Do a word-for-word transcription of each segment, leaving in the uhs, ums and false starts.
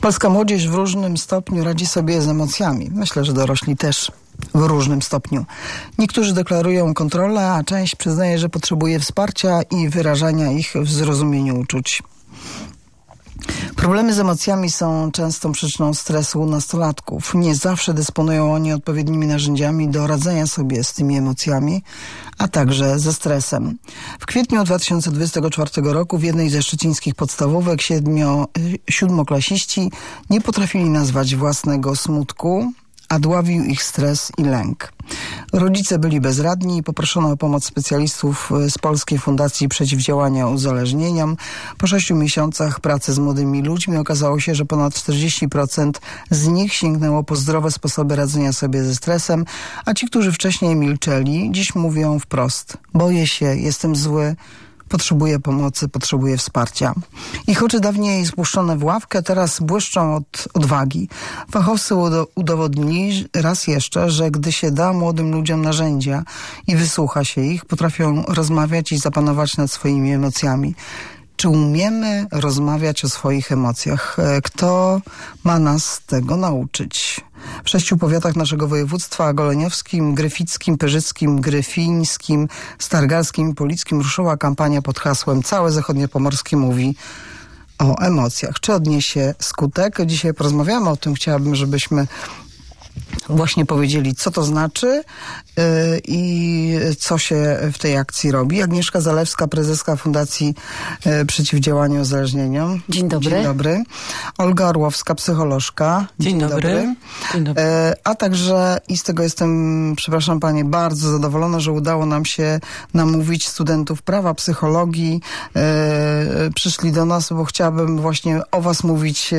Polska młodzież w różnym stopniu radzi sobie z emocjami. Myślę, że dorośli też w różnym stopniu. Niektórzy deklarują kontrolę, a część przyznaje, że potrzebuje wsparcia i wyrażania ich w zrozumieniu uczuć. Problemy z emocjami są częstą przyczyną stresu u nastolatków. Nie zawsze dysponują oni odpowiednimi narzędziami do radzenia sobie z tymi emocjami, a także ze stresem. W kwietniu dwa tysiące dwudziestego czwartego roku w jednej ze szczecińskich podstawówek siedmio, siódmoklasiści nie potrafili nazwać własnego smutku, a dławił ich stres i lęk. Rodzice byli bezradni i poproszono o pomoc specjalistów z Polskiej Fundacji Przeciwdziałania Uzależnieniom. Po sześciu miesiącach pracy z młodymi ludźmi okazało się, że ponad czterdzieści procent z nich sięgnęło po zdrowe sposoby radzenia sobie ze stresem, a ci, którzy wcześniej milczeli, dziś mówią wprost: boję się, jestem zły, potrzebuję pomocy, potrzebuję wsparcia. Ich oczy dawniej spuszczone w ławkę, teraz błyszczą od odwagi. Fachowcy udo- udowodnili raz jeszcze, że gdy się da młodym ludziom narzędzia i wysłucha się ich, potrafią rozmawiać i zapanować nad swoimi emocjami. Czy umiemy rozmawiać o swoich emocjach? Kto ma nas tego nauczyć? W sześciu powiatach naszego województwa: goleniowskim, gryfickim, pyrzyckim, gryfińskim, stargarskim i polickim ruszyła kampania pod hasłem Całe Zachodniopomorskie mówi o emocjach. Czy odniesie skutek? Dzisiaj porozmawiamy o tym. Chciałabym, żebyśmy właśnie powiedzieli, co to znaczy yy, i co się w tej akcji robi. Agnieszka Zalewska, prezeska Fundacji yy, Przeciwdziałania Uzależnieniom. Dzień dobry. Dzień dobry. Olga Orłowska, psycholożka. Dzień, Dzień dobry. dobry. Dzień dobry. Yy, a także, i z tego jestem, przepraszam Panie, bardzo zadowolona, że udało nam się namówić studentów prawa, psychologii. Yy, przyszli do nas, bo chciałabym właśnie o Was mówić, yy,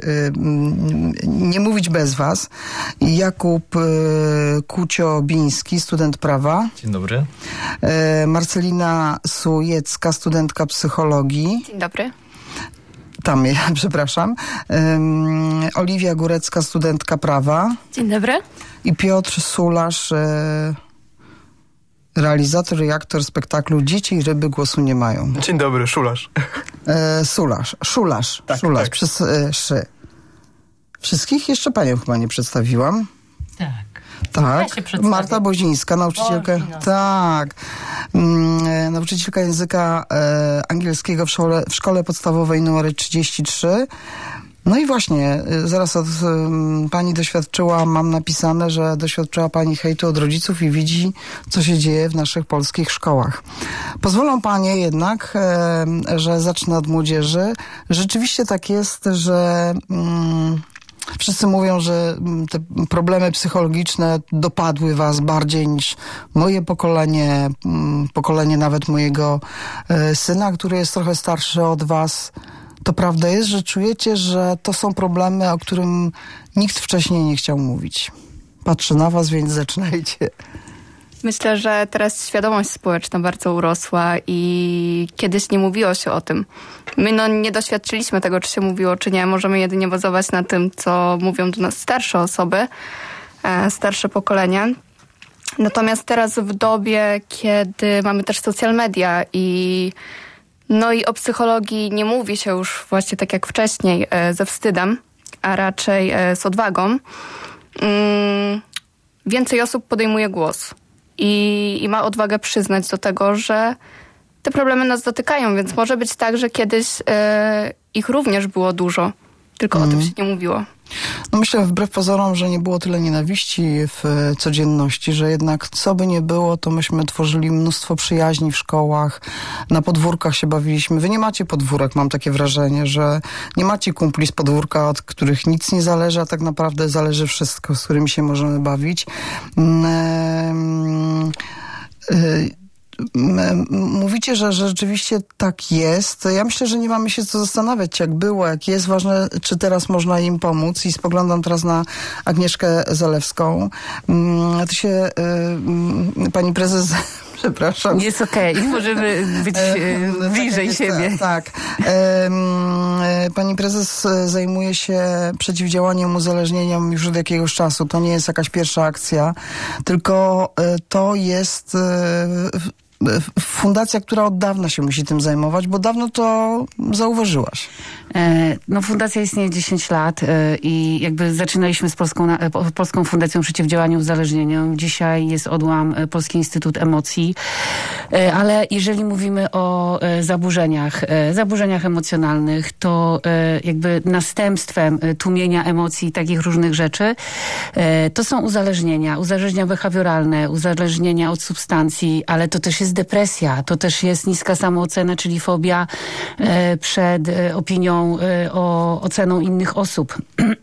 yy, nie mówić bez Was. Jakub y, Kucio-Biński, student prawa. Dzień dobry. Y, Marcelina Sujecka, studentka psychologii. Dzień dobry. Tam, ja, przepraszam. Y, Oliwia Górecka, studentka prawa. Dzień dobry. I Piotr Sulasz, y, realizator i aktor spektaklu Dzieci i ryby głosu nie mają. Dzień dobry, Szulasz. Y, Sulasz, Szulasz, tak, Szulasz, tak. przez y, szy. Wszystkich jeszcze panią chyba nie przedstawiłam. Tak. Tak, ja Marta Bozińska, nauczycielka, Bozi, no. tak, mm, nauczycielka języka e, angielskiego w szkole, w szkole podstawowej numer trzydzieści trzy. No i właśnie, y, zaraz od y, pani doświadczyła, mam napisane, że doświadczyła pani hejtu od rodziców i widzi, co się dzieje w naszych polskich szkołach. Pozwolą panie jednak, y, że zacznę od młodzieży. Rzeczywiście tak jest, że y, wszyscy mówią, że te problemy psychologiczne dopadły was bardziej niż moje pokolenie, pokolenie nawet mojego syna, który jest trochę starszy od was. To prawda jest, że czujecie, że to są problemy, o którym nikt wcześniej nie chciał mówić. Patrzę na was, więc zaczynajcie. Myślę, że teraz świadomość społeczna bardzo urosła i kiedyś nie mówiło się o tym. My no, nie doświadczyliśmy tego, czy się mówiło, czy nie. Możemy jedynie bazować na tym, co mówią do nas starsze osoby, e, starsze pokolenia. Natomiast teraz w dobie, kiedy mamy też social media i no i o psychologii nie mówi się już właśnie tak jak wcześniej e, ze wstydem, a raczej e, z odwagą, mm, więcej osób podejmuje głos. I, I ma odwagę przyznać do tego, że te problemy nas dotykają, więc może być tak, że kiedyś e, ich również było dużo, tylko mm. o tym się nie mówiło. No myślę wbrew pozorom, że nie było tyle nienawiści w codzienności, że jednak co by nie było, to myśmy tworzyli mnóstwo przyjaźni w szkołach, na podwórkach się bawiliśmy. Wy nie macie podwórek, mam takie wrażenie, że nie macie kumpli z podwórka, od których nic nie zależy, a tak naprawdę zależy wszystko, z którymi się możemy bawić. Ehm, yy, Mówicie, że rzeczywiście tak jest. Ja myślę, że nie mamy się co zastanawiać, jak było, jak jest. Ważne, czy teraz można im pomóc. I spoglądam teraz na Agnieszkę Zalewską. Ty się, pani prezes, przepraszam. Jest okej, okay. Możemy być e, bliżej tak, siebie. Tak. E, pani prezes zajmuje się przeciwdziałaniem uzależnieniom już od jakiegoś czasu. To nie jest jakaś pierwsza akcja, tylko to jest fundacja, która od dawna się musi tym zajmować, bo dawno to zauważyłaś. No, fundacja istnieje dziesięć lat i jakby zaczynaliśmy z Polską, Polską Fundacją Przeciwdziałania Uzależnieniom. Dzisiaj jest odłam Polski Instytut Emocji, ale jeżeli mówimy o zaburzeniach, zaburzeniach emocjonalnych, to jakby następstwem tłumienia emocji i takich różnych rzeczy to są uzależnienia, uzależnienia behawioralne, uzależnienia od substancji, ale to też jest depresja, to też jest niska samoocena, czyli fobia przed opinią, o oceną innych osób.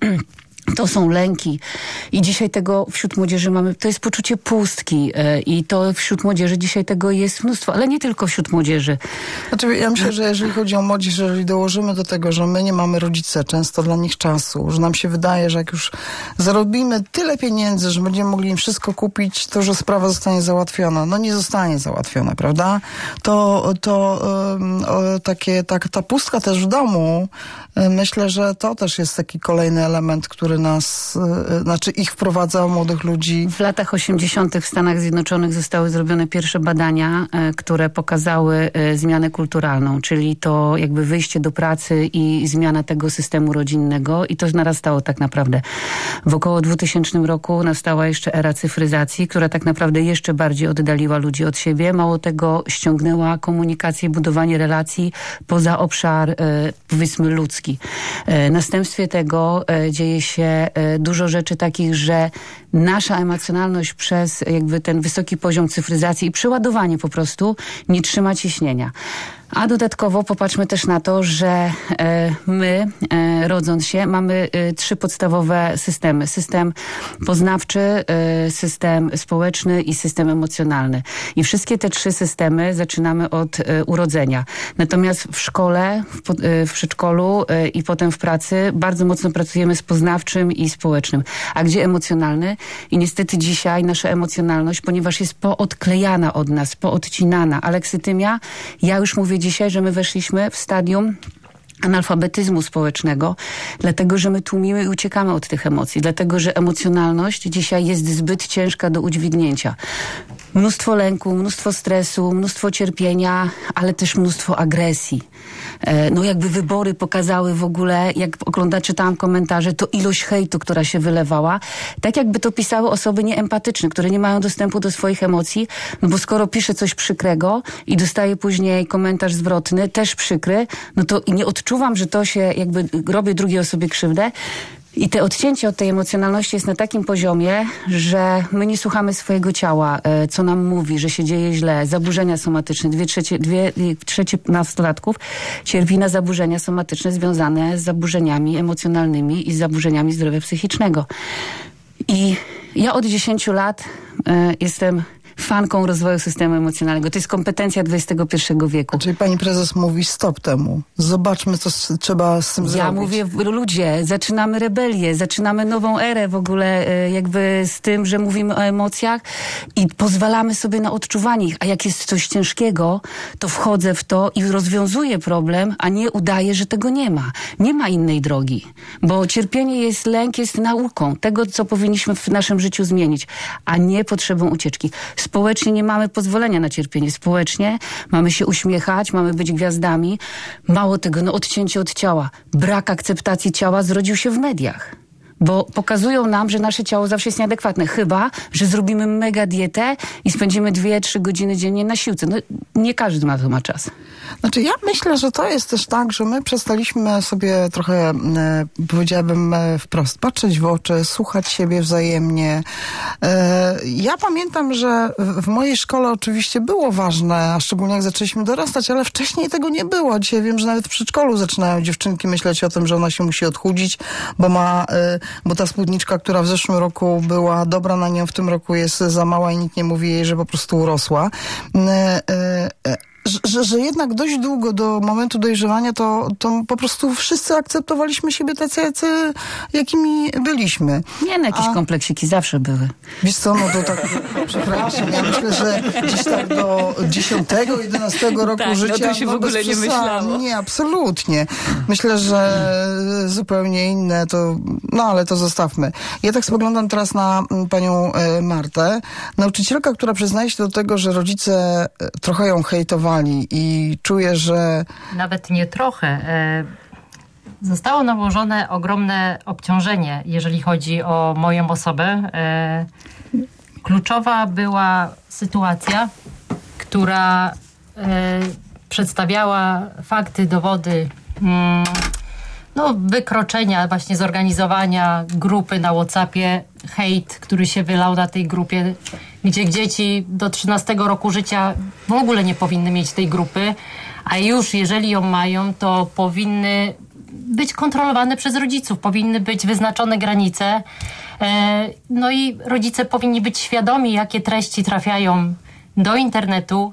To są lęki. I dzisiaj tego wśród młodzieży mamy, to jest poczucie pustki i to wśród młodzieży dzisiaj tego jest mnóstwo, ale nie tylko wśród młodzieży. Znaczy, ja myślę, że jeżeli chodzi o młodzież, jeżeli dołożymy do tego, że my nie mamy rodzice często dla nich czasu, że nam się wydaje, że jak już zarobimy tyle pieniędzy, że będziemy mogli im wszystko kupić, to że sprawa zostanie załatwiona. No nie zostanie załatwiona, prawda? To, to um, takie, tak, ta pustka też w domu, myślę, że to też jest taki kolejny element, który nas, znaczy ich wprowadza, młodych ludzi. W latach osiemdziesiątych w Stanach Zjednoczonych zostały zrobione pierwsze badania, które pokazały zmianę kulturalną, czyli to jakby wyjście do pracy i zmiana tego systemu rodzinnego i to narastało tak naprawdę. W około dwutysięcznym roku nastała jeszcze era cyfryzacji, która tak naprawdę jeszcze bardziej oddaliła ludzi od siebie. Mało tego, ściągnęła komunikację, budowanie relacji poza obszar, powiedzmy, ludzki. W następstwie tego dzieje się dużo rzeczy takich, że nasza emocjonalność przez jakby ten wysoki poziom cyfryzacji i przeładowanie po prostu nie trzyma ciśnienia. A dodatkowo popatrzmy też na to, że e, my, e, rodząc się, mamy e, trzy podstawowe systemy. System poznawczy, e, system społeczny i system emocjonalny. I wszystkie te trzy systemy zaczynamy od e, urodzenia. Natomiast w szkole, w, e, w przedszkolu e, i potem w pracy bardzo mocno pracujemy z poznawczym i społecznym. A gdzie emocjonalny? I niestety dzisiaj nasza emocjonalność, ponieważ jest poodklejana od nas, poodcinana. A leksytymia, ja już mówię dzisiaj, że my weszliśmy w stadium analfabetyzmu społecznego, dlatego, że my tłumimy i uciekamy od tych emocji, dlatego, że emocjonalność dzisiaj jest zbyt ciężka do udźwignięcia. Mnóstwo lęku, mnóstwo stresu, mnóstwo cierpienia, ale też mnóstwo agresji. No jakby wybory pokazały w ogóle, jak ogląda, czytałam komentarze, to ilość hejtu, która się wylewała, tak jakby to pisały osoby nieempatyczne, które nie mają dostępu do swoich emocji, no bo skoro pisze coś przykrego i dostaje później komentarz zwrotny, też przykry, no to nie odczuwam, że to się jakby robię drugiej osobie krzywdę. I te odcięcie od tej emocjonalności jest na takim poziomie, że my nie słuchamy swojego ciała, co nam mówi, że się dzieje źle, zaburzenia somatyczne. Dwie trzecie, dwie trzecie nastolatków cierpi na zaburzenia somatyczne związane z zaburzeniami emocjonalnymi i z zaburzeniami zdrowia psychicznego. I ja od dziesięciu lat y, jestem fanką rozwoju systemu emocjonalnego. To jest kompetencja dwudziestego pierwszego wieku. Czyli pani prezes mówi stop temu. Zobaczmy, co s- trzeba z tym ja zrobić. Ja mówię, ludzie, zaczynamy rebelię, zaczynamy nową erę w ogóle jakby z tym, że mówimy o emocjach i pozwalamy sobie na odczuwanie ich. A jak jest coś ciężkiego, to wchodzę w to i rozwiązuję problem, a nie udaję, że tego nie ma. Nie ma innej drogi. Bo cierpienie jest, lęk jest nauką tego, co powinniśmy w naszym życiu zmienić, a nie potrzebą ucieczki. Społecznie nie mamy pozwolenia na cierpienie. Społecznie mamy się uśmiechać, mamy być gwiazdami. Mało tego, no odcięcie od ciała. Brak akceptacji ciała zrodził się w mediach. Bo pokazują nam, że nasze ciało zawsze jest nieadekwatne. Chyba, że zrobimy mega dietę i spędzimy dwie, trzy godziny dziennie na siłce. No nie każdy ma to ma czas. Znaczy ja myślę, że to jest też tak, że my przestaliśmy sobie trochę, e, powiedziałabym e, wprost, patrzeć w oczy, słuchać siebie wzajemnie. E, ja pamiętam, że w mojej szkole oczywiście było ważne, a szczególnie jak zaczęliśmy dorastać, ale wcześniej tego nie było. Dzisiaj wiem, że nawet w przedszkolu zaczynają dziewczynki myśleć o tym, że ona się musi odchudzić, bo ma, e, bo ta spódniczka, która w zeszłym roku była dobra na nią, w tym roku jest za mała i nikt nie mówi jej, że po prostu urosła. E, e, że, że jednak dość długo do momentu dojrzewania to, to po prostu wszyscy akceptowaliśmy siebie tacy, jacy, jakimi byliśmy. Nie, no jakieś A, kompleksiki zawsze były. Wiesz co, no to tak, przepraszam, ja myślę, że gdzieś tak do dziesiątego, jedenastego roku tak, życia... no to się no, w ogóle nie myślało. Nie, absolutnie. Myślę, że zupełnie inne to... No, ale to zostawmy. Ja tak spoglądam teraz na panią Martę. Nauczycielka, która przyznaje się do tego, że rodzice trochę ją hejtowali i czuje, że... Nawet nie trochę. Zostało nałożone ogromne obciążenie, jeżeli chodzi o moją osobę. Kluczowa była sytuacja, która przedstawiała fakty, dowody no, wykroczenia, właśnie zorganizowania grupy na WhatsAppie, hejt, który się wylał na tej grupie, gdzie dzieci do trzynastego roku życia w ogóle nie powinny mieć tej grupy, a już jeżeli ją mają, to powinny być kontrolowane przez rodziców, powinny być wyznaczone granice. No i rodzice powinni być świadomi, jakie treści trafiają do internetu,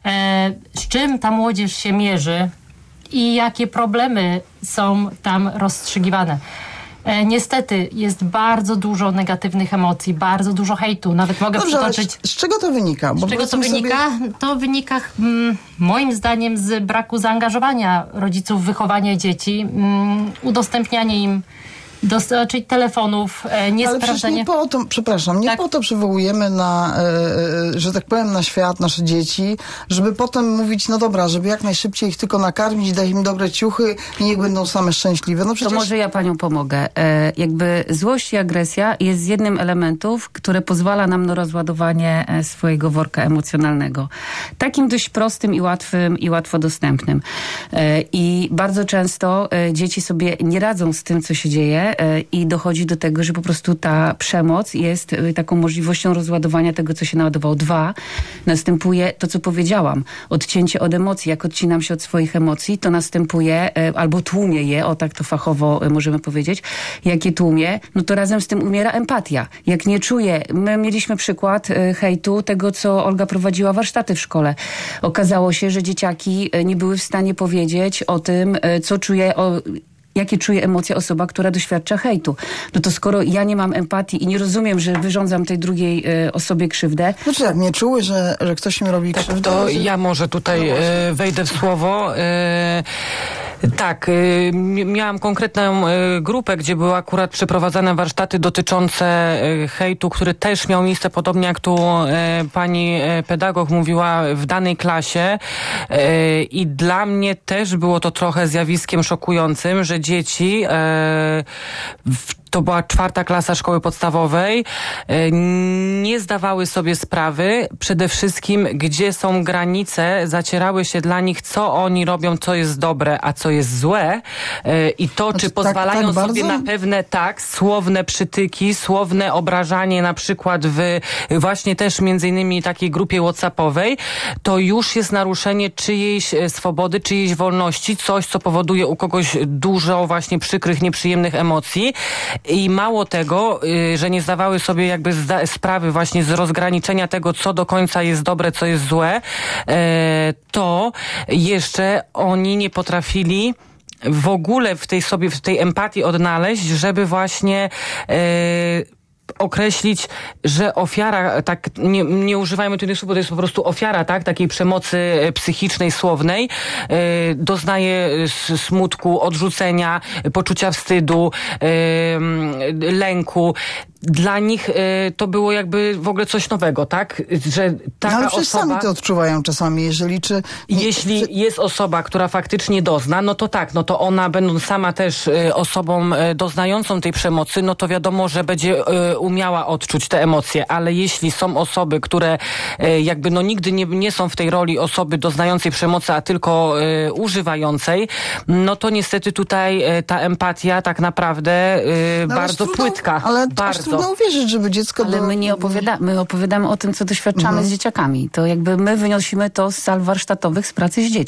z czym ta młodzież się mierzy i jakie problemy są tam rozstrzygiwane. E, niestety jest bardzo dużo negatywnych emocji, bardzo dużo hejtu. Nawet mogę Dobrze, przytoczyć... Z, z czego to wynika? Bo z czego to wynika? Sobie... To wynika mm, moim zdaniem z braku zaangażowania rodziców w wychowanie dzieci, mm, udostępnianie im dostarczyć telefonów, e, nie Ale przecież nie po to, przepraszam, nie tak. po to przywołujemy na, e, że tak powiem, na świat nasze dzieci, żeby potem mówić, no dobra, żeby jak najszybciej ich tylko nakarmić, dać im dobre ciuchy i niech będą same szczęśliwe. No przecież... To może ja panią pomogę. E, jakby złość i agresja jest jednym z elementów, które pozwala nam na rozładowanie swojego worka emocjonalnego. Takim dość prostym i łatwym i łatwo dostępnym. E, I bardzo często e, dzieci sobie nie radzą z tym, co się dzieje, i dochodzi do tego, że po prostu ta przemoc jest taką możliwością rozładowania tego, co się naładowało. Dwa, następuje to, co powiedziałam. Odcięcie od emocji. Jak odcinam się od swoich emocji, to następuje, albo tłumię je, o tak to fachowo możemy powiedzieć. Jak je tłumię, no to razem z tym umiera empatia. Jak nie czuję, my mieliśmy przykład hejtu tego, co Olga prowadziła warsztaty w szkole. Okazało się, że dzieciaki nie były w stanie powiedzieć o tym, co czuje, o jakie czuje emocje osoba, która doświadcza hejtu. No to skoro ja nie mam empatii i nie rozumiem, że wyrządzam tej drugiej y, osobie krzywdę... Znaczy jak nie czuły, że, że ktoś mi robi tak, krzywdę... To że... ja może tutaj y, wejdę w słowo. Y, tak, y, miałam konkretną y, grupę, gdzie były akurat przeprowadzane warsztaty dotyczące y, hejtu, który też miał miejsce, podobnie jak tu y, pani y, pedagog mówiła, w danej klasie. Y, I dla mnie też było to trochę zjawiskiem szokującym, że dzieci e, w to była czwarta klasa szkoły podstawowej, nie zdawały sobie sprawy przede wszystkim, gdzie są granice, zacierały się dla nich, co oni robią, co jest dobre, a co jest złe i to, czy pozwalają tak, tak sobie bardzo? na pewne, tak, słowne przytyki, słowne obrażanie na przykład w właśnie też między innymi takiej grupie whatsappowej, to już jest naruszenie czyjejś swobody, czyjejś wolności, coś, co powoduje u kogoś dużo właśnie przykrych, nieprzyjemnych emocji. I mało tego, że nie zdawały sobie jakby zda- sprawy właśnie z rozgraniczenia tego, co do końca jest dobre, co jest złe, to jeszcze oni nie potrafili w ogóle w tej sobie, w tej empatii odnaleźć, żeby właśnie określić, że ofiara, tak nie, nie używajmy tutaj słów, bo to jest po prostu ofiara, tak, takiej przemocy psychicznej, słownej, yy, doznaje smutku, odrzucenia, poczucia wstydu, yy, lęku. Dla nich y, to było jakby w ogóle coś nowego, tak? Że taka no ale przecież osoba, sami to odczuwają czasami, jeżeli czy... Nie, jeśli czy... jest osoba, która faktycznie dozna, no to tak, no to ona będąc sama też y, osobą y, doznającą tej przemocy, no to wiadomo, że będzie y, umiała odczuć te emocje, ale jeśli są osoby, które y, jakby no nigdy nie, nie są w tej roli osoby doznającej przemocy, a tylko y, używającej, no to niestety tutaj y, ta empatia tak naprawdę y, no, bardzo trudno, płytka. Ale bardzo. Trudno uwierzyć, żeby dziecko... Ale było... my nie opowiadamy, my opowiadamy o tym, co doświadczamy mhm. z dzieciakami. To jakby my wynosimy to z sal warsztatowych, z pracy z dziećmi.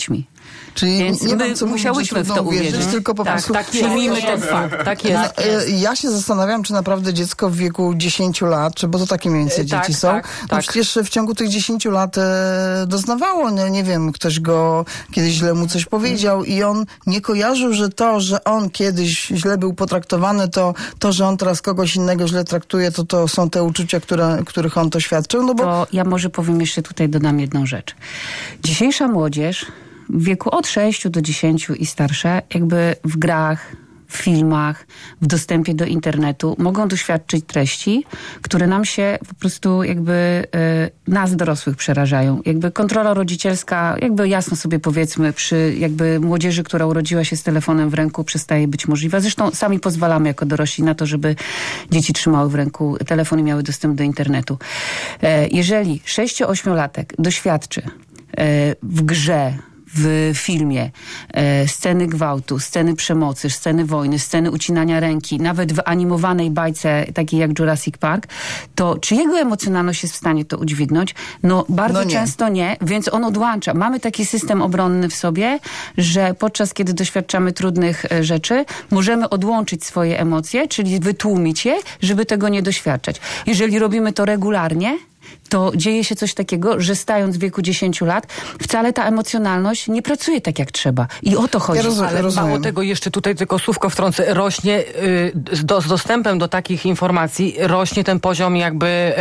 Czyli Więc nie my wiem, co musiałyśmy mówić, że w to uwierzyć, uwierzyć. tylko po Tak, prostu... Tak, przyjmijmy ten fakt. Tak jest. No, e, ja się zastanawiam, czy naprawdę dziecko w wieku dziesięciu lat, czy bo to takie mniej więcej E, tak, dzieci są, tak, no tak. przecież w ciągu tych dziesięciu lat e, doznawało, nie, nie wiem, ktoś go kiedyś źle mu coś powiedział i on nie kojarzył, że to, że on kiedyś źle był potraktowany, to, to że on teraz kogoś innego źle traktuje, to to są te uczucia, które, których on doświadczył, no bo... To ja może powiem jeszcze tutaj, dodam jedną rzecz. Dzisiejsza młodzież w wieku od sześciu do dziesięciu i starsze, jakby w grach, w filmach, w dostępie do internetu mogą doświadczyć treści, które nam się po prostu jakby y, nas dorosłych przerażają. Jakby kontrola rodzicielska, jakby jasno sobie powiedzmy, przy jakby młodzieży, która urodziła się z telefonem w ręku, przestaje być możliwa. Zresztą sami pozwalamy jako dorośli na to, żeby dzieci trzymały w ręku telefon i miały dostęp do internetu. E, jeżeli sześcio-ośmiolatek doświadczy e, w grze, w filmie e, sceny gwałtu, sceny przemocy, sceny wojny, sceny ucinania ręki, nawet w animowanej bajce takiej jak Jurassic Park, to czy jego emocjonalność jest w stanie to udźwignąć? No bardzo No nie. często nie, więc on odłącza. Mamy taki system obronny w sobie, że podczas kiedy doświadczamy trudnych e, rzeczy, możemy odłączyć swoje emocje, czyli wytłumić je, żeby tego nie doświadczać. Jeżeli robimy to regularnie, to dzieje się coś takiego, że stając w wieku dziesięciu lat, wcale ta emocjonalność nie pracuje tak, jak trzeba. I o to chodzi. Ja rozumiem. Ale mało tego, jeszcze tutaj tylko słówko wtrącę, rośnie y, z, do, z dostępem do takich informacji, rośnie ten poziom jakby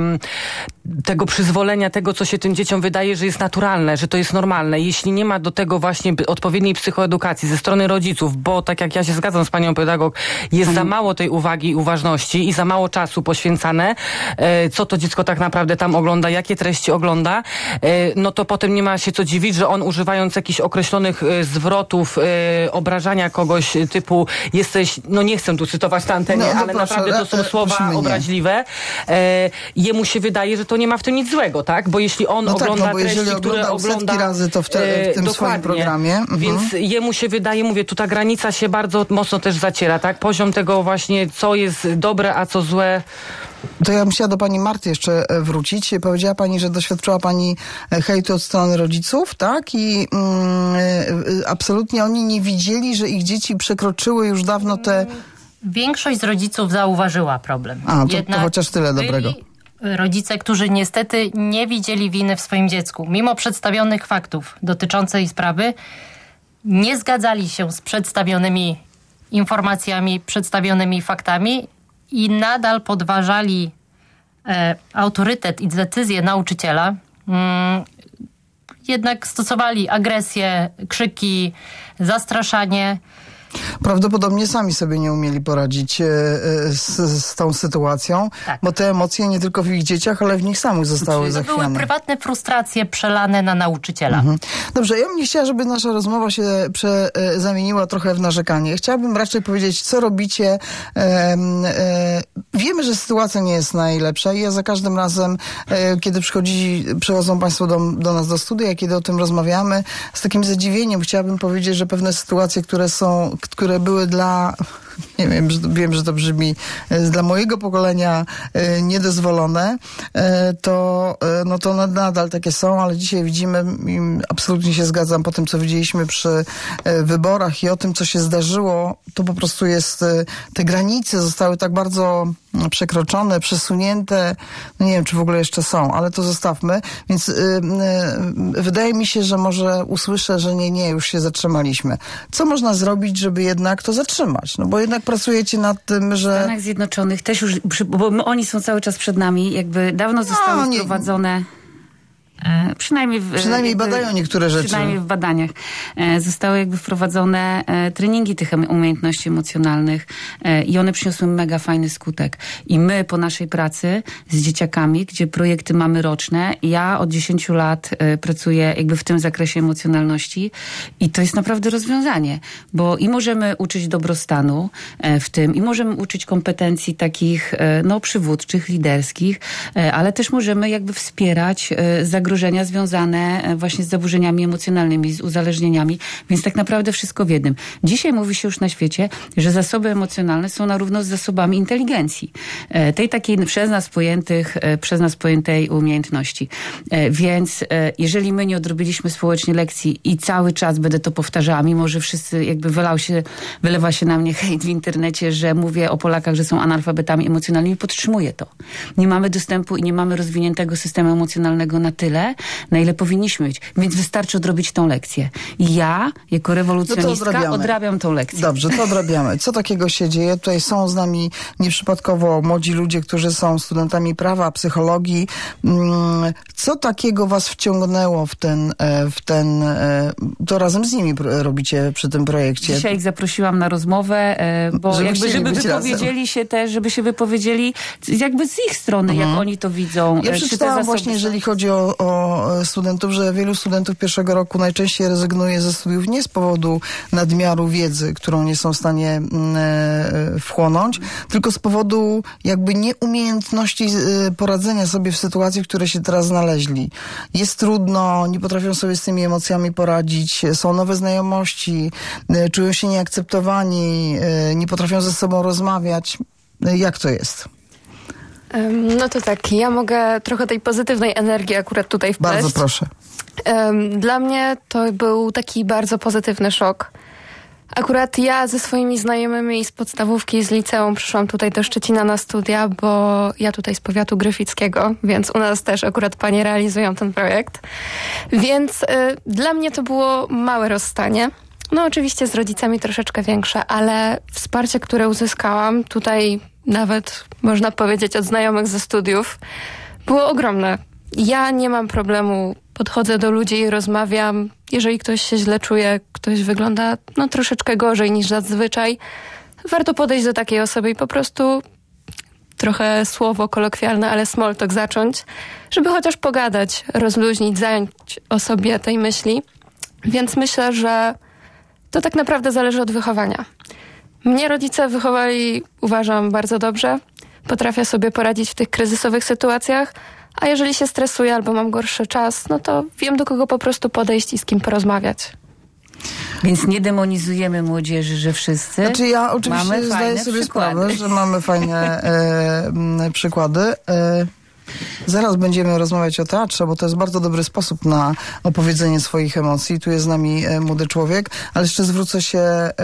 y, tego przyzwolenia, tego, co się tym dzieciom wydaje, że jest naturalne, że to jest normalne. Jeśli nie ma do tego właśnie odpowiedniej psychoedukacji ze strony rodziców, bo tak jak ja się zgadzam z panią pedagog, jest mhm. za mało tej uwagi i uważności i za mało czasu poświęcane, y, co to dziecko tak naprawdę tam ogląda, jakie treści ogląda, no to potem nie ma się co dziwić, że on używając jakichś określonych zwrotów, obrażania kogoś typu jesteś, no nie chcę tu cytować na antenie, No, no ale proszę, naprawdę to są e, słowa prosimy, nie. obraźliwe. Jemu się wydaje, że to nie ma w tym nic złego, tak? Bo jeśli on No tak, ogląda no bo treści, jeżeli które oglądał ogląda... setki razy to w, te, w tym dokładnie. swoim programie. Mhm. Więc jemu się wydaje, mówię, tu ta granica się bardzo mocno też zaciera, tak? Poziom tego właśnie, co jest dobre, a co złe. To ja bym chciała do pani Marty jeszcze wrócić. Powiedziała pani, że doświadczyła pani hejtu od strony rodziców, tak? I mm, absolutnie oni nie widzieli, że ich dzieci przekroczyły już dawno te... Większość z rodziców zauważyła problem. A, to, to chociaż tyle dobrego. Rodzice, którzy niestety nie widzieli winy w swoim dziecku. Mimo przedstawionych faktów dotyczącej sprawy, nie zgadzali się z przedstawionymi informacjami, przedstawionymi faktami i nadal podważali e, autorytet i decyzję nauczyciela. Mm, jednak stosowali agresję, krzyki, zastraszanie. Prawdopodobnie sami sobie nie umieli poradzić e, z, z tą sytuacją, Tak. bo te emocje nie tylko w ich dzieciach, ale w nich samych zostały To zachwiane. były prywatne frustracje przelane na nauczyciela. Mhm. Dobrze, ja bym nie chciała, żeby nasza rozmowa się prze, e, zamieniła trochę w narzekanie. Chciałabym raczej powiedzieć, co robicie. E, e, wiemy, że sytuacja nie jest najlepsza i ja za każdym razem, e, kiedy przychodzi, przychodzą państwo do, do nas do studia, kiedy o tym rozmawiamy, z takim zadziwieniem chciałabym powiedzieć, że pewne sytuacje, które są, które były dla... Nie wiem, że, wiem, że to brzmi e, dla mojego pokolenia e, niedozwolone, e, to, e, no to nadal takie są, ale dzisiaj widzimy, i absolutnie się zgadzam po tym, co widzieliśmy przy e, wyborach i o tym, co się zdarzyło, to po prostu jest, e, te granice zostały tak bardzo no, przekroczone, przesunięte, no nie wiem, czy w ogóle jeszcze są, ale to zostawmy, więc e, e, wydaje mi się, że może usłyszę, że nie, nie, już się zatrzymaliśmy. Co można zrobić, żeby jednak to zatrzymać? No bo jednak pracujecie nad tym, że... W Stanach Zjednoczonych też już, bo my, oni są cały czas przed nami, jakby dawno zostały No, nie- wprowadzone... E, przynajmniej, w, Przynajmniej jakby, badają niektóre rzeczy. Przynajmniej w badaniach. E, zostały jakby wprowadzone e, treningi tych em- umiejętności emocjonalnych e, i one przyniosły mega fajny skutek. I my po naszej pracy z dzieciakami, gdzie projekty mamy roczne, ja od dziesięciu lat e, pracuję jakby w tym zakresie emocjonalności i to jest naprawdę rozwiązanie, bo i możemy uczyć dobrostanu e, w tym, i możemy uczyć kompetencji takich e, no przywódczych, liderskich, e, ale też możemy jakby wspierać e, zagrożenia zagrożenia związane właśnie z zaburzeniami emocjonalnymi, z uzależnieniami, więc tak naprawdę wszystko w jednym. Dzisiaj mówi się już na świecie, że zasoby emocjonalne są na równo z zasobami inteligencji. Tej takiej przez nas pojętych, przez nas pojętej umiejętności. Więc jeżeli my nie odrobiliśmy społecznie lekcji i cały czas będę to powtarzała, mimo że wszyscy jakby wylał się, wylewa się na mnie hejt w internecie, że mówię o Polakach, że są analfabetami emocjonalnymi, podtrzymuję to. Nie mamy dostępu i nie mamy rozwiniętego systemu emocjonalnego na tyle, na ile powinniśmy mieć. Więc wystarczy odrobić tą lekcję. I ja, jako rewolucjonistka, no odrabiam tą lekcję. Dobrze, to odrabiamy. Co takiego się dzieje? Tutaj są z nami nieprzypadkowo młodzi ludzie, którzy są studentami prawa, psychologii. Co takiego was wciągnęło w ten, w ten, to razem z nimi robicie przy tym projekcie? Dzisiaj ich zaprosiłam na rozmowę, bo żeby, jakby, żeby wypowiedzieli razem. się też, żeby się wypowiedzieli jakby z ich strony, mhm. jak oni to widzą. Ja przeczytałam właśnie, jeżeli chodzi o, o studentów, że wielu studentów pierwszego roku najczęściej rezygnuje ze studiów nie z powodu nadmiaru wiedzy, którą nie są w stanie e, wchłonąć, tylko z powodu jakby nieumiejętności e, poradzenia sobie w sytuacji, w której się teraz znaleźli. Jest trudno, nie potrafią sobie z tymi emocjami poradzić, są nowe znajomości, e, czują się nieakceptowani, e, nie potrafią ze sobą rozmawiać. E, jak to jest? No to tak, ja mogę trochę tej pozytywnej energii akurat tutaj wpleść. Bardzo proszę. Dla mnie to był taki bardzo pozytywny szok. Akurat ja ze swoimi znajomymi z podstawówki i z liceum przyszłam tutaj do Szczecina na studia, bo ja tutaj z powiatu gryfickiego, więc u nas też akurat panie realizują ten projekt. Więc y, dla mnie to było małe rozstanie. No oczywiście z rodzicami troszeczkę większe, ale wsparcie, które uzyskałam tutaj nawet można powiedzieć od znajomych ze studiów, było ogromne. Ja nie mam problemu, podchodzę do ludzi i rozmawiam. Jeżeli ktoś się źle czuje, ktoś wygląda no troszeczkę gorzej niż zazwyczaj, warto podejść do takiej osoby i po prostu trochę słowo kolokwialne, ale small talk zacząć, żeby chociaż pogadać, rozluźnić, zająć o sobie tej myśli. Więc myślę, że to tak naprawdę zależy od wychowania. Mnie rodzice wychowali, uważam, bardzo dobrze. Potrafię sobie poradzić w tych kryzysowych sytuacjach, a jeżeli się stresuję albo mam gorszy czas, no to wiem, do kogo po prostu podejść i z kim porozmawiać. Więc nie demonizujemy młodzieży, że wszyscy Znaczy ja oczywiście mamy zdaję sobie przykłady. sprawę, że mamy fajne e, przykłady. E, Zaraz będziemy rozmawiać o teatrze, bo to jest bardzo dobry sposób na opowiedzenie swoich emocji. Tu jest z nami e, młody człowiek, ale jeszcze zwrócę się e,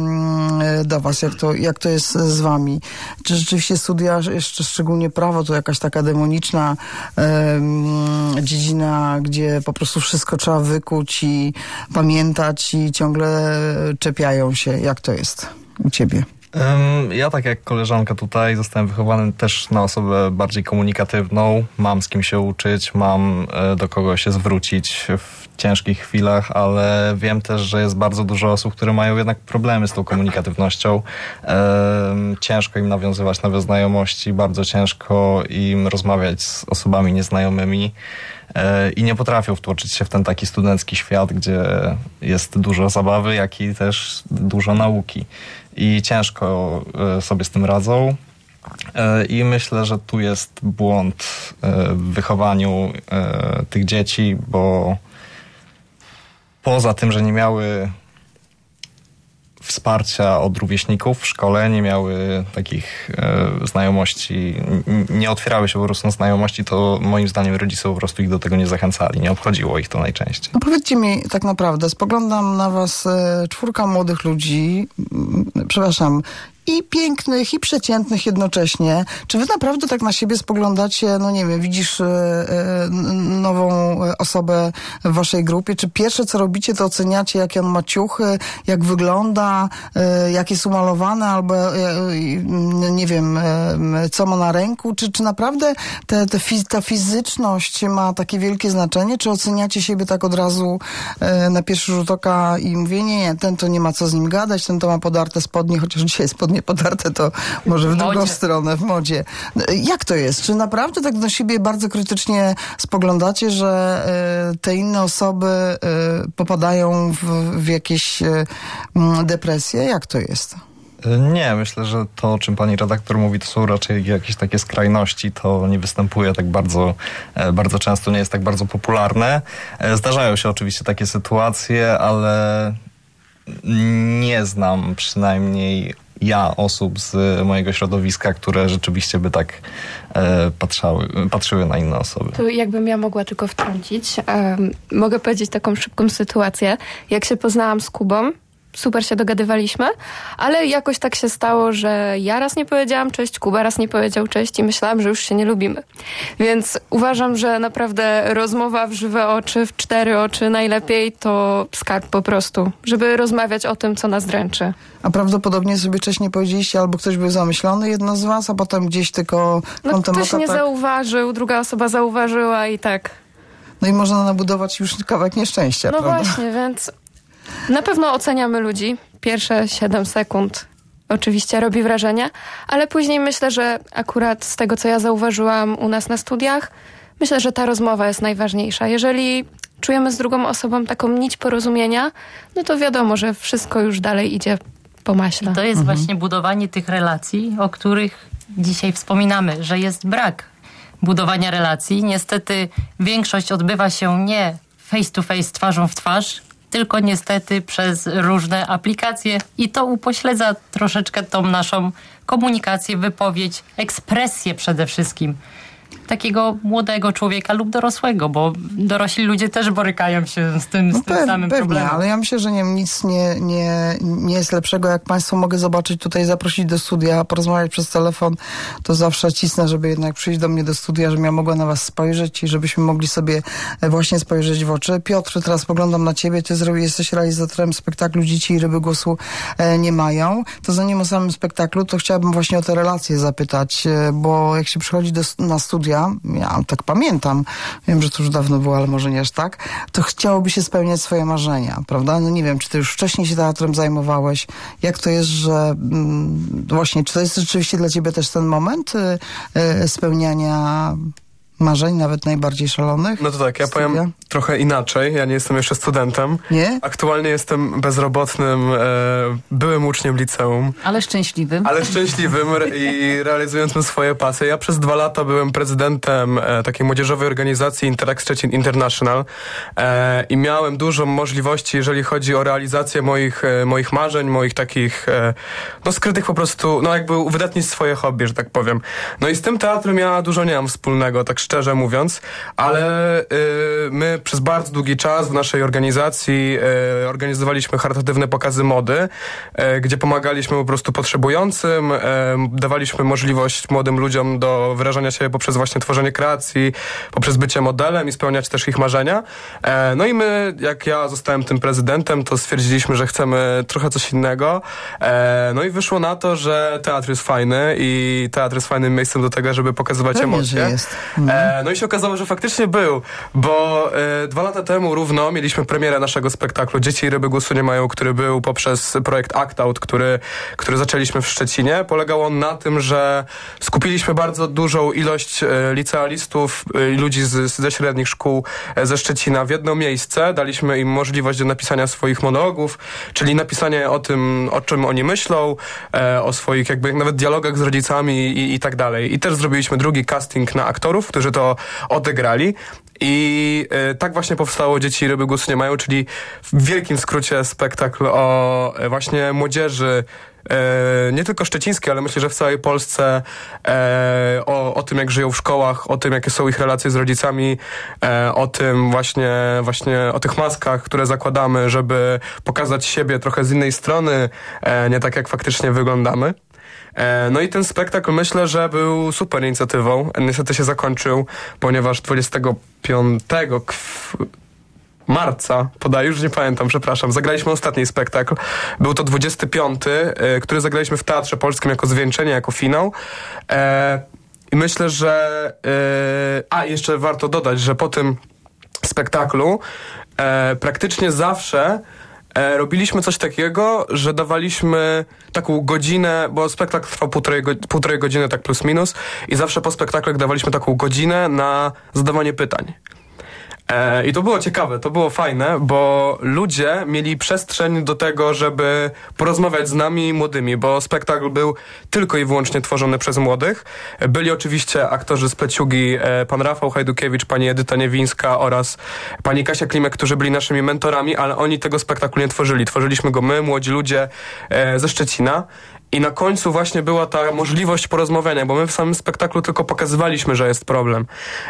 do was, jak to, jak to jest z wami. Czy rzeczywiście studia, jeszcze szczególnie prawo, to jakaś taka demoniczna e, dziedzina, gdzie po prostu wszystko trzeba wykuć i pamiętać i ciągle czepiają się. Jak to jest u ciebie? Ja tak jak koleżanka tutaj zostałem wychowany też na osobę bardziej komunikatywną. Mam z kim się uczyć, mam do kogo się zwrócić w ciężkich chwilach, ale wiem też, że jest bardzo dużo osób, które mają jednak problemy z tą komunikatywnością. Ciężko im nawiązywać nowe znajomości, bardzo ciężko im rozmawiać z osobami nieznajomymi i nie potrafią wtłoczyć się w ten taki studencki świat, gdzie jest dużo zabawy, jak i też dużo nauki. I ciężko sobie z tym radzą. I myślę, że tu jest błąd w wychowaniu tych dzieci, bo poza tym, że nie miały wsparcia od rówieśników w szkole, nie miały takich e, znajomości, n- nie otwierały się po prostu na znajomości, to moim zdaniem rodzice po prostu ich do tego nie zachęcali, nie obchodziło ich to najczęściej. No powiedzcie mi tak naprawdę, spoglądam na was e, czwórka młodych ludzi, m, przepraszam, i pięknych, i przeciętnych jednocześnie. Czy wy naprawdę tak na siebie spoglądacie, no nie wiem, widzisz e, e, nową osobę w waszej grupie? Czy pierwsze, co robicie, to oceniacie, jakie on ma ciuchy, jak wygląda, e, jak jest umalowane, albo e, nie wiem, e, co ma na ręku? Czy, czy naprawdę te, te fiz- ta fizyczność ma takie wielkie znaczenie? Czy oceniacie siebie tak od razu e, na pierwszy rzut oka i mówię, nie, nie, ten to nie ma co z nim gadać, ten to ma podarte spodnie, chociaż dzisiaj spodnie podarte, to może w drugą stronę, w modzie. Jak to jest? Czy naprawdę tak na siebie bardzo krytycznie spoglądacie, że y, te inne osoby y, popadają w, w jakieś y, depresje? Jak to jest? Nie, myślę, że to, o czym pani redaktor mówi, to są raczej jakieś takie skrajności. To nie występuje tak bardzo, bardzo często, nie jest tak bardzo popularne. Zdarzają się oczywiście takie sytuacje, ale nie znam przynajmniej ja osób z mojego środowiska, które rzeczywiście by tak e, patrzały, patrzyły na inne osoby. To jakbym ja mogła tylko wtrącić, um, mogę powiedzieć taką szybką sytuację. Jak się poznałam z Kubą, super się dogadywaliśmy, ale jakoś tak się stało, że ja raz nie powiedziałam cześć, Kuba raz nie powiedział cześć i myślałam, że już się nie lubimy. Więc uważam, że naprawdę rozmowa w żywe oczy, w cztery oczy najlepiej to skarb po prostu, żeby rozmawiać o tym, co nas dręczy. A prawdopodobnie sobie wcześniej powiedzieliście, albo ktoś był zamyślony, jedno z was, a potem gdzieś tylko no, kątem ktoś oka, nie tak? zauważył, druga osoba zauważyła i tak. No i można nabudować już kawałek nieszczęścia, No prawda? właśnie, więc na pewno oceniamy ludzi. Pierwsze siedem sekund oczywiście robi wrażenie, ale później myślę, że akurat z tego, co ja zauważyłam u nas na studiach, myślę, że ta rozmowa jest najważniejsza. Jeżeli czujemy z drugą osobą taką nić porozumienia, no to wiadomo, że wszystko już dalej idzie po maśle. I to jest Mhm. właśnie budowanie tych relacji, o których dzisiaj wspominamy, że jest brak budowania relacji. Niestety większość odbywa się nie face to face, twarzą w twarz, tylko niestety przez różne aplikacje i to upośledza troszeczkę tą naszą komunikację, wypowiedź, ekspresję przede wszystkim takiego młodego człowieka lub dorosłego, bo dorośli ludzie też borykają się z tym, z No tym pe- samym pewnie, problemem. ale ja myślę, że nie, nic nie, nie, nie jest lepszego, jak państwo mogę zobaczyć tutaj, zaprosić do studia, porozmawiać przez telefon, to zawsze cisnę, żeby jednak przyjść do mnie do studia, żebym ja mogła na was spojrzeć i żebyśmy mogli sobie właśnie spojrzeć w oczy. Piotr, teraz spoglądam na ciebie, ty zrobi, jesteś realizatorem spektaklu Dzieci i Ryby Głosu e, nie mają. To zanim o samym spektaklu, to chciałabym właśnie o te relacje zapytać, e, bo jak się przychodzi do, na studia, ja tak pamiętam, wiem, że to już dawno było, ale może nie aż tak, to chciałoby się spełniać swoje marzenia, prawda? No nie wiem, czy ty już wcześniej się teatrem zajmowałeś, jak to jest, że mm, właśnie, czy to jest rzeczywiście dla ciebie też ten moment y, y, spełniania marzeń, nawet najbardziej szalonych? No to tak, ja Studia? powiem trochę inaczej. Ja nie jestem jeszcze studentem. Nie? Aktualnie jestem bezrobotnym, e, byłym uczniem liceum, Ale szczęśliwym. ale szczęśliwym re- i realizującym swoje pasje. Ja przez dwa lata byłem prezydentem e, takiej młodzieżowej organizacji Interact Szczecin International e, i miałem dużo możliwości, jeżeli chodzi o realizację moich, e, moich marzeń, moich takich, e, no skrytych po prostu, no jakby uwydatnić swoje hobby, że tak powiem. No i z tym teatrem ja dużo nie mam wspólnego, tak szczerze mówiąc, ale e, my przez bardzo długi czas w naszej organizacji e, organizowaliśmy charytatywne pokazy mody, e, gdzie pomagaliśmy po prostu potrzebującym, e, dawaliśmy możliwość młodym ludziom do wyrażania się poprzez właśnie tworzenie kreacji, poprzez bycie modelem i spełniać też ich marzenia. E, no i my, jak ja zostałem tym prezydentem, to stwierdziliśmy, że chcemy trochę coś innego. E, no i wyszło na to, że teatr jest fajny i teatr jest fajnym miejscem do tego, żeby pokazywać Pewnie, emocje. że jest. Mhm. E, no i się okazało, że faktycznie był, bo e, dwa lata temu równo mieliśmy premierę naszego spektaklu Dzieci i Ryby Głosu nie mają, który był poprzez projekt Act Out, który, który zaczęliśmy w Szczecinie. Polegał on na tym, że skupiliśmy bardzo dużą ilość e, licealistów i e, ludzi z, ze średnich szkół e, ze Szczecina w jedno miejsce. Daliśmy im możliwość do napisania swoich monologów, czyli napisanie o tym, o czym oni myślą, e, o swoich jakby nawet dialogach z rodzicami i, i tak dalej. I też zrobiliśmy drugi casting na aktorów, którzy to odegrali. I e, tak właśnie powstało Dzieci i Ryby Głosu nie mają, czyli w wielkim skrócie spektakl o e, właśnie młodzieży, e, nie tylko szczecińskiej, ale myślę, że w całej Polsce, e, o, o tym, jak żyją w szkołach, o tym, jakie są ich relacje z rodzicami, e, o tym właśnie, właśnie o tych maskach, które zakładamy, żeby pokazać siebie trochę z innej strony, e, nie tak jak faktycznie wyglądamy. No i ten spektakl myślę, że był super inicjatywą. Niestety się zakończył, ponieważ dwudziestego piątego marca, podaję, już nie pamiętam, przepraszam, zagraliśmy ostatni spektakl. Był to dwudziesty piąty, który zagraliśmy w Teatrze Polskim jako zwieńczenie, jako finał. I myślę, że... A, jeszcze warto dodać, że po tym spektaklu praktycznie zawsze E, robiliśmy coś takiego, że dawaliśmy taką godzinę, bo spektakl trwał półtorej, go, półtorej godziny, tak plus minus, i zawsze po spektaklach dawaliśmy taką godzinę na zadawanie pytań. E, I to było ciekawe, to było fajne, bo ludzie mieli przestrzeń do tego, żeby porozmawiać z nami młodymi, bo spektakl był tylko i wyłącznie tworzony przez młodych. Byli oczywiście aktorzy z Pleciugi, e, pan Rafał Hajdukiewicz, pani Edyta Niewińska oraz pani Kasia Klimek, którzy byli naszymi mentorami, ale oni tego spektaklu nie tworzyli. Tworzyliśmy go my, młodzi ludzie e, ze Szczecina. I na końcu właśnie była ta możliwość porozmawiania, bo my w samym spektaklu tylko pokazywaliśmy, że jest problem.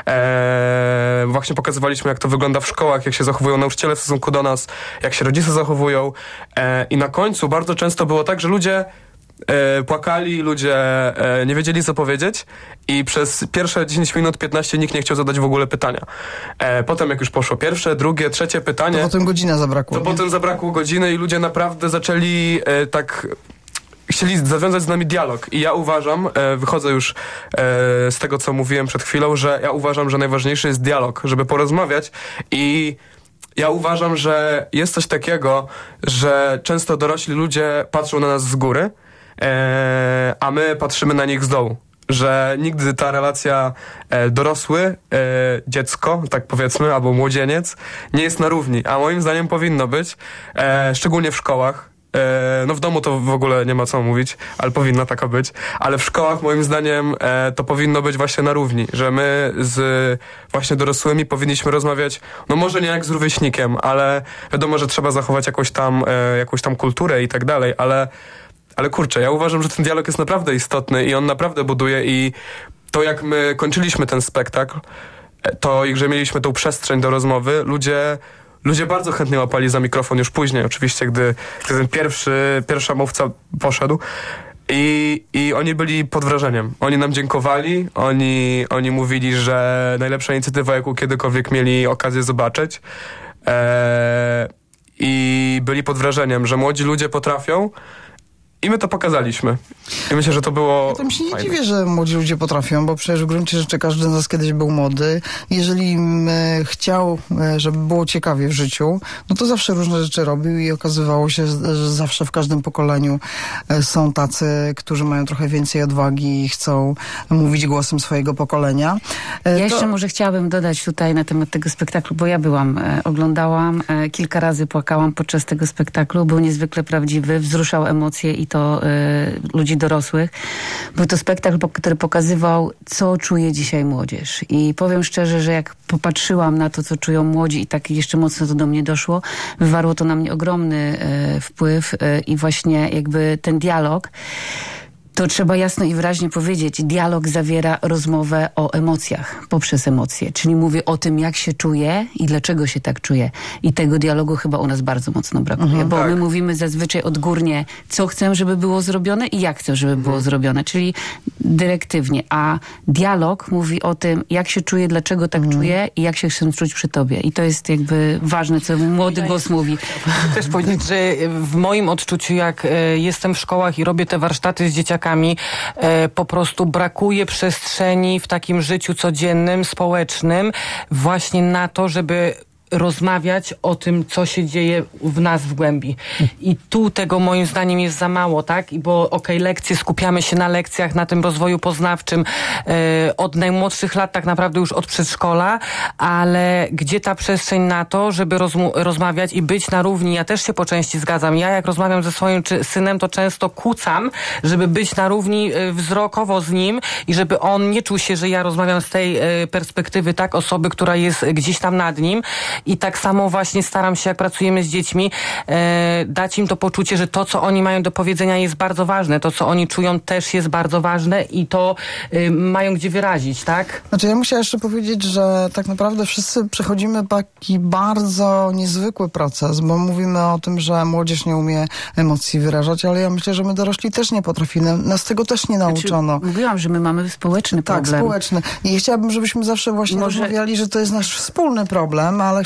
Eee, właśnie pokazywaliśmy, jak to wygląda w szkołach, jak się zachowują nauczyciele w stosunku do nas, jak się rodzice zachowują. Eee, I na końcu bardzo często było tak, że ludzie e, płakali, ludzie e, nie wiedzieli, co powiedzieć i przez pierwsze dziesięć minut, piętnaście nikt nie chciał zadać w ogóle pytania. E, potem jak już poszło pierwsze, drugie, trzecie pytanie... To potem godzina zabrakło. To nie? potem zabrakło godziny i ludzie naprawdę zaczęli e, tak... Chcieli zawiązać z nami dialog i ja uważam, e, wychodzę już e, z tego, co mówiłem przed chwilą, że ja uważam, że najważniejszy jest dialog, żeby porozmawiać i ja uważam, że jest coś takiego, że często dorośli ludzie patrzą na nas z góry, e, a my patrzymy na nich z dołu. Że nigdy ta relacja e, dorosły, e, dziecko, tak powiedzmy, albo młodzieniec nie jest na równi, a moim zdaniem powinno być, e, szczególnie w szkołach. E, no w domu to w ogóle nie ma co mówić, ale powinna taka być. Ale w szkołach moim zdaniem e, to powinno być właśnie na równi, że my z właśnie dorosłymi powinniśmy rozmawiać, no może nie jak z rówieśnikiem, ale wiadomo, że trzeba zachować jakąś tam, e, jakąś tam kulturę i tak dalej, ale, ale kurczę, ja uważam, że ten dialog jest naprawdę istotny i on naprawdę buduje i to jak my kończyliśmy ten spektakl, to i że mieliśmy tą przestrzeń do rozmowy, ludzie Ludzie bardzo chętnie łapali za mikrofon już później, oczywiście, gdy, gdy ten pierwszy, pierwsza mówca poszedł. I, I oni byli pod wrażeniem. Oni nam dziękowali, oni, oni mówili, że najlepsza inicjatywa, jaką kiedykolwiek mieli okazję zobaczyć. Eee, I byli pod wrażeniem, że młodzi ludzie potrafią. I my to pokazaliśmy. I myślę, że to było Ja to mi się nie fajne. dziwię, że młodzi ludzie potrafią, bo przecież w gruncie rzeczy każdy z nas kiedyś był młody. Jeżeli m, chciał, e, żeby było ciekawie w życiu, no to zawsze różne rzeczy robił i okazywało się, że zawsze w każdym pokoleniu e, są tacy, którzy mają trochę więcej odwagi i chcą mówić głosem swojego pokolenia. E, Ja to... jeszcze może chciałabym dodać tutaj na temat tego spektaklu, bo ja byłam, e, oglądałam, e, kilka razy płakałam podczas tego spektaklu. Był niezwykle prawdziwy, wzruszał emocje i to y, ludzi dorosłych. Był to spektakl, który pokazywał, co czuje dzisiaj młodzież. I powiem szczerze, że jak popatrzyłam na to, co czują młodzi i tak jeszcze mocno to do mnie doszło, wywarło to na mnie ogromny y, wpływ y, i właśnie jakby ten dialog, to trzeba jasno i wyraźnie powiedzieć, dialog zawiera rozmowę o emocjach, poprzez emocje. Czyli mówię o tym, jak się czuję i dlaczego się tak czuję. I tego dialogu chyba u nas bardzo mocno brakuje, mhm, bo tak. my mówimy zazwyczaj odgórnie, co chcę, żeby było zrobione i jak chcę, żeby było mhm. zrobione, czyli dyrektywnie. A dialog mówi o tym, jak się czuję, dlaczego tak mhm. czuję i jak się chcę czuć przy tobie. I to jest jakby ważne, co młody głos mówi. Też powiedzieć, że w moim odczuciu, jak e, jestem w szkołach i robię te warsztaty z dzieciakami, E, po prostu brakuje przestrzeni w takim życiu codziennym, społecznym właśnie na to, żeby rozmawiać o tym, co się dzieje w nas w głębi. I tu tego moim zdaniem jest za mało, tak? I bo okej, okay, lekcje, skupiamy się na lekcjach, na tym rozwoju poznawczym e, od najmłodszych lat, tak naprawdę już od przedszkola, ale gdzie ta przestrzeń na to, żeby rozmu- rozmawiać i być na równi? Ja też się po części zgadzam. Ja jak rozmawiam ze swoim czy, synem, to często kłócam, żeby być na równi e, wzrokowo z nim i żeby on nie czuł się, że ja rozmawiam z tej e, perspektywy, tak, osoby, która jest gdzieś tam nad nim. I tak samo właśnie staram się, jak pracujemy z dziećmi, e, dać im to poczucie, że to, co oni mają do powiedzenia, jest bardzo ważne. To, co oni czują, też jest bardzo ważne i to e, mają gdzie wyrazić, tak? Znaczy, ja muszę jeszcze powiedzieć, że tak naprawdę wszyscy przechodzimy taki bardzo niezwykły proces, bo mówimy o tym, że młodzież nie umie emocji wyrażać, ale ja myślę, że my dorośli też nie potrafimy. Nas tego też nie nauczono. Znaczy, mówiłam, że my mamy społeczny problem. Tak, społeczny. I chciałabym, żebyśmy zawsze właśnie Może... rozmawiali, że to jest nasz wspólny problem, ale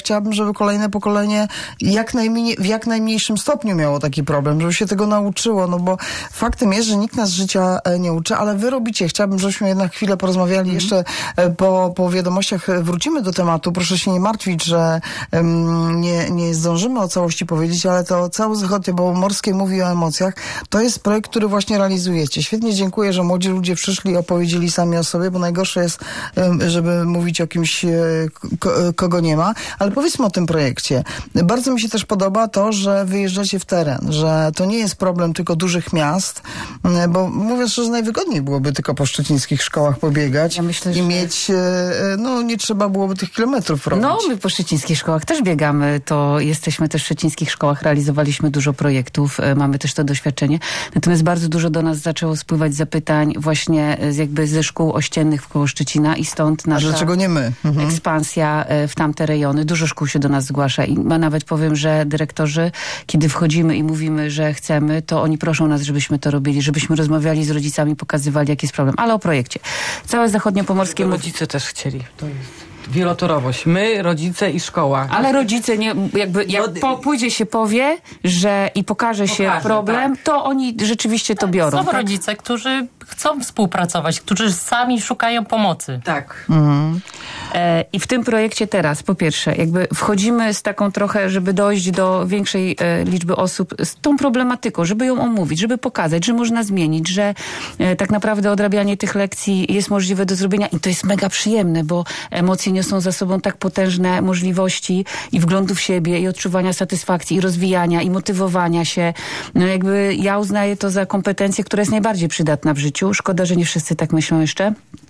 chciałabym, żeby kolejne pokolenie jak najmniej, w jak najmniejszym stopniu miało taki problem, żeby się tego nauczyło, no bo faktem jest, że nikt nas życia nie uczy, ale wy robicie. Chciałabym, żebyśmy jednak chwilę porozmawiali. Mm. Jeszcze po, po wiadomościach wrócimy do tematu. Proszę się nie martwić, że um, nie, nie zdążymy o całości powiedzieć, ale to Całe Zachodnie Pomorskie mówi o emocjach. To jest projekt, który właśnie realizujecie. Świetnie dziękuję, że młodzi ludzie przyszli i opowiedzieli sami o sobie, bo najgorsze jest, żeby mówić o kimś, kogo nie ma. Ale powiedzmy o tym projekcie. Bardzo mi się też podoba to, że wyjeżdżacie w teren, że to nie jest problem tylko dużych miast, bo mówię szczerze, najwygodniej byłoby tylko po szczecińskich szkołach pobiegać. Ja myślę, i że... mieć, no nie trzeba byłoby tych kilometrów robić. No, my po szczecińskich szkołach też biegamy, to jesteśmy też w szczecińskich szkołach, realizowaliśmy dużo projektów, mamy też to doświadczenie. Natomiast bardzo dużo do nas zaczęło spływać zapytań właśnie z, jakby ze szkół ościennych wkoło Szczecina i stąd nasza A dlaczego nie my? Mhm. ekspansja w tamte rejony. Dużo szkół się do nas zgłasza i nawet powiem, że dyrektorzy, kiedy wchodzimy i mówimy, że chcemy, to oni proszą nas, żebyśmy to robili, żebyśmy rozmawiali z rodzicami, pokazywali, jaki jest problem. Ale o projekcie. Całe Zachodniopomorskie... Rodzice też chcieli. To jest wielotorowość. My, rodzice i szkoła. Ale rodzice nie, jakby, jak No, po, pójdzie się powie, że i pokaże się Pokaże, problem, tak. to oni rzeczywiście to biorą. Są tak? rodzice, którzy chcą współpracować, którzy sami szukają pomocy. Tak. Mhm. E, I w tym projekcie teraz, po pierwsze, jakby wchodzimy z taką trochę, żeby dojść do większej e, liczby osób z tą problematyką, żeby ją omówić, żeby pokazać, że można zmienić, że e, tak naprawdę odrabianie tych lekcji jest możliwe do zrobienia i to jest mega przyjemne, bo emocje niosą za sobą tak potężne możliwości i wglądu w siebie, i odczuwania satysfakcji, i rozwijania, i motywowania się. No jakby ja uznaję to za kompetencję, która jest najbardziej przydatna w życiu. Szkoda, że nie wszyscy tak myślą jeszcze.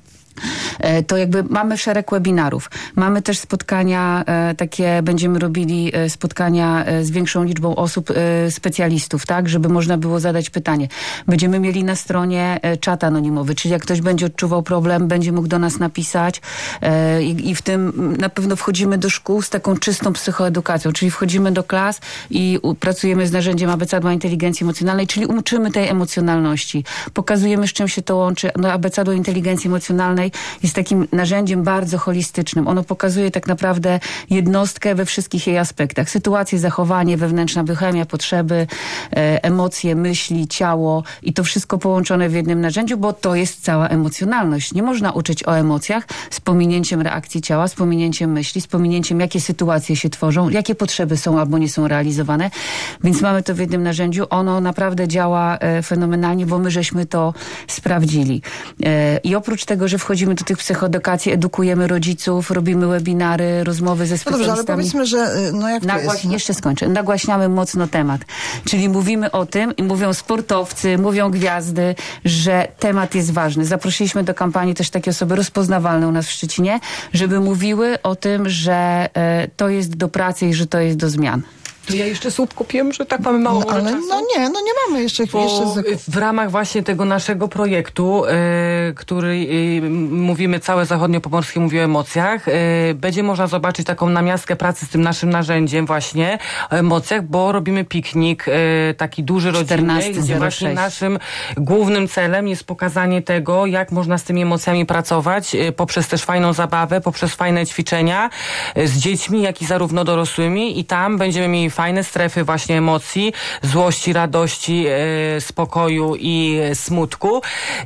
To jakby mamy szereg webinarów. Mamy też spotkania e, takie, będziemy robili e, spotkania e, z większą liczbą osób, e, specjalistów, tak, żeby można było zadać pytanie. Będziemy mieli na stronie e, czat anonimowy, czyli jak ktoś będzie odczuwał problem, będzie mógł do nas napisać e, i, i w tym na pewno wchodzimy do szkół z taką czystą psychoedukacją, czyli wchodzimy do klas i u, pracujemy z narzędziem abecadła inteligencji emocjonalnej, czyli uczymy tej emocjonalności. Pokazujemy, z czym się to łączy. No, abecadło inteligencji emocjonalnej jest takim narzędziem bardzo holistycznym. Ono pokazuje tak naprawdę jednostkę we wszystkich jej aspektach. Sytuację, zachowanie, wewnętrzna biochemia, potrzeby, e, emocje, myśli, ciało i to wszystko połączone w jednym narzędziu, bo to jest cała emocjonalność. Nie można uczyć o emocjach z pominięciem reakcji ciała, z pominięciem myśli, z pominięciem jakie sytuacje się tworzą, jakie potrzeby są albo nie są realizowane. Więc mamy to w jednym narzędziu. Ono naprawdę działa e, fenomenalnie, bo my żeśmy to sprawdzili. E, I oprócz tego, że wchodzimy do tych psychoedukacji, edukujemy rodziców, robimy webinary, rozmowy ze No specjalistami. dobrze, ale powiedzmy, że no jak to Nagłaś... jest? Jeszcze skończę. Nagłaśniamy mocno temat. Czyli mówimy o tym i mówią sportowcy, mówią gwiazdy, że temat jest ważny. Zaprosiliśmy do kampanii też takie osoby rozpoznawalne u nas w Szczecinie, żeby mówiły o tym, że e, to jest do pracy i że to jest do zmian. To ja jeszcze słup kupiłem, że tak mamy mało No, ale czasu. no nie, no nie mamy jeszcze, Bo jeszcze w ramach właśnie tego naszego projektu, e, który e, mówimy, Całe Zachodniopomorskie mówi o emocjach, e, będzie można zobaczyć taką namiastkę pracy z tym naszym narzędziem właśnie o emocjach, bo robimy piknik e, taki duży rodzinny, gdzie właśnie naszym głównym celem jest pokazanie tego, jak można z tymi emocjami pracować e, poprzez też fajną zabawę, poprzez fajne ćwiczenia e, z dziećmi, jak i zarówno dorosłymi i tam będziemy mieli fajne strefy właśnie emocji, złości, radości, e, spokoju i e, smutku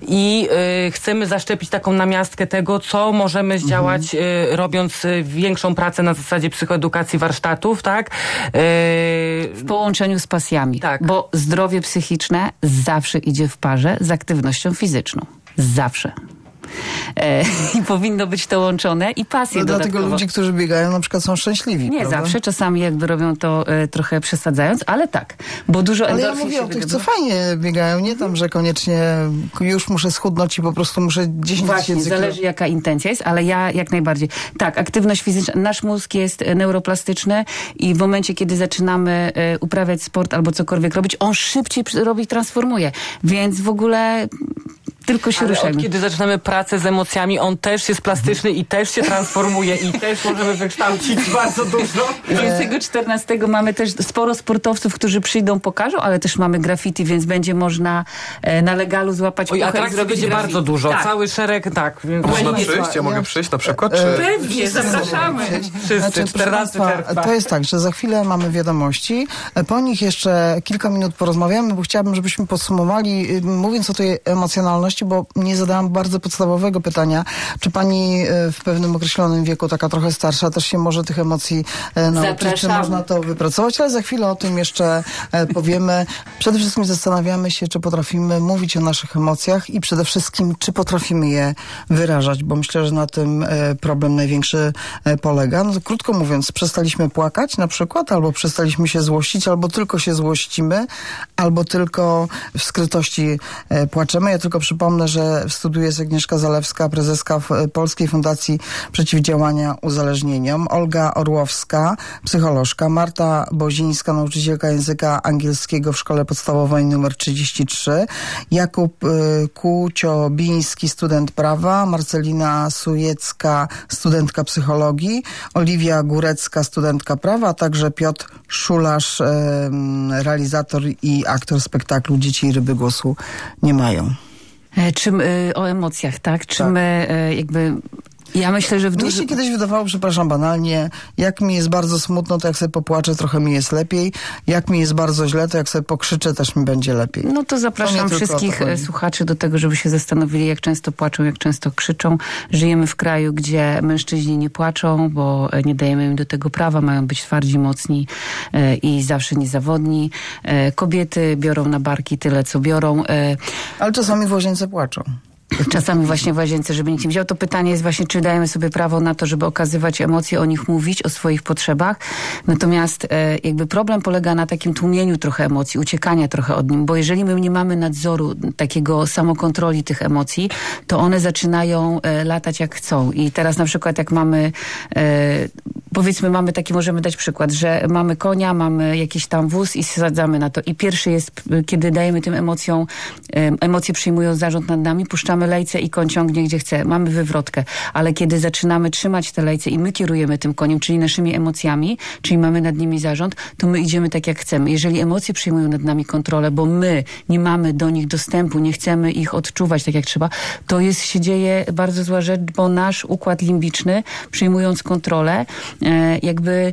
i e, chcemy zaszczepić taką namiastkę tego, co możemy zdziałać, mhm. e, robiąc e, większą pracę na zasadzie psychoedukacji warsztatów, tak? E, w połączeniu z pasjami. Tak. Bo zdrowie psychiczne zawsze idzie w parze z aktywnością fizyczną. Zawsze. E, I powinno być to łączone i pasje no, dodatkowo. Dlatego ludzi, którzy biegają, na przykład są szczęśliwi. Nie prawda? zawsze, czasami jakby robią to e, trochę przesadzając, ale tak, bo dużo Ale ja endorfin mówię się o tych, wydobywa. co fajnie biegają, nie tam, że koniecznie już muszę schudnąć i po prostu muszę dziesięć Właśnie, tysięcy zależy jaka intencja jest, ale ja jak najbardziej. Tak, aktywność fizyczna. Nasz mózg jest neuroplastyczny i w momencie, kiedy zaczynamy e, uprawiać sport albo cokolwiek robić, on szybciej robi i transformuje. Więc w ogóle Tylko się Ale ruszajmy. od kiedy zaczynamy pracę z emocjami, on też jest plastyczny i też się transformuje i też możemy wykształcić bardzo dużo. dwudziestego czternastego mamy też sporo sportowców, którzy przyjdą, pokażą, ale też mamy graffiti, więc będzie można e, na legalu złapać Oj, puchę i atrakcji zrobić będzie graffiti. bardzo dużo. Tak. Cały szereg, tak. Więc Można nie przyjść? trwa. Ja mogę Ja- przyjść na przykład? Czy... Pewnie, zapraszamy. Wszyscy, Znaczy, proszę czternastego Państwa, czerwca. to jest tak, że za chwilę mamy wiadomości. Po nich jeszcze kilka minut porozmawiamy, bo chciałabym, żebyśmy podsumowali, y, mówiąc o tej emocjonalności, bo nie zadałam bardzo podstawowego pytania, czy pani y, w pewnym określonym wieku, taka trochę starsza, też się może tych emocji y, nauczyć, czy Zapraszamy. można to wypracować, ale za chwilę o tym jeszcze e, powiemy. Przede wszystkim zastanawiamy się, czy potrafimy mówić o naszych emocjach i przede wszystkim, czy potrafimy je wyrażać, bo myślę, że na tym e, problem największy e, polega. No to krótko mówiąc, przestaliśmy płakać na przykład, albo przestaliśmy się złościć, albo tylko się złościmy, albo tylko w skrytości e, płaczemy. Ja tylko przypomnę, że w studiu jest Agnieszka Zalewska, prezeska w, e, Polskiej Fundacji Przeciwdziałania Uzależnieniom, Olga Orłowska, psycholożka, Marta Bozińska, nauczycielka języka angielskiego w Szkole Podstawowej nr trzydzieści trzy, Jakub y, Kuciobiński, student prawa, Marcelina Sujecka, studentka psychologii, Oliwia Górecka, studentka prawa, a także Piotr Szularz, y, realizator i aktor spektaklu Dzieci i ryby głosu nie mają. E, Czym y, o emocjach, tak? Czy Tak. my y, jakby... Ja myślę, że w Mnie dużym... się kiedyś wydawało, przepraszam banalnie, jak mi jest bardzo smutno, to jak sobie popłaczę, trochę mi jest lepiej. Jak mi jest bardzo źle, to jak sobie pokrzyczę, też mi będzie lepiej. No to To zapraszam nie tylko wszystkich o to chodzi. e, słuchaczy do tego, żeby się zastanowili, jak często płaczą, jak często krzyczą. Żyjemy w kraju, gdzie mężczyźni nie płaczą, bo e, nie dajemy im do tego prawa, mają być twardzi, mocni e, i zawsze niezawodni. E, kobiety biorą na barki tyle, co biorą. E, Ale czasami w łazience płaczą. Czasami właśnie w łazience, żeby nikt nie wziął. To pytanie jest właśnie, czy dajemy sobie prawo na to, żeby okazywać emocje, o nich mówić, o swoich potrzebach. Natomiast e, jakby problem polega na takim tłumieniu trochę emocji, uciekania trochę od nim, bo jeżeli my nie mamy nadzoru, takiego samokontroli tych emocji, to one zaczynają e, latać jak chcą. I teraz na przykład jak mamy, e, powiedzmy mamy taki, możemy dać przykład, że mamy konia, mamy jakiś tam wóz i sadzamy na to. I pierwszy jest, kiedy dajemy tym emocjom, e, emocje przyjmują zarząd nad nami, puszczamy lejce i koń ciągnie gdzie chce. Mamy wywrotkę. Ale kiedy zaczynamy trzymać te lejce i my kierujemy tym koniem, czyli naszymi emocjami, czyli mamy nad nimi zarząd, to my idziemy tak jak chcemy. Jeżeli emocje przyjmują nad nami kontrolę, bo my nie mamy do nich dostępu, nie chcemy ich odczuwać tak jak trzeba, to jest, się dzieje bardzo zła rzecz, bo nasz układ limbiczny, przyjmując kontrolę, e, jakby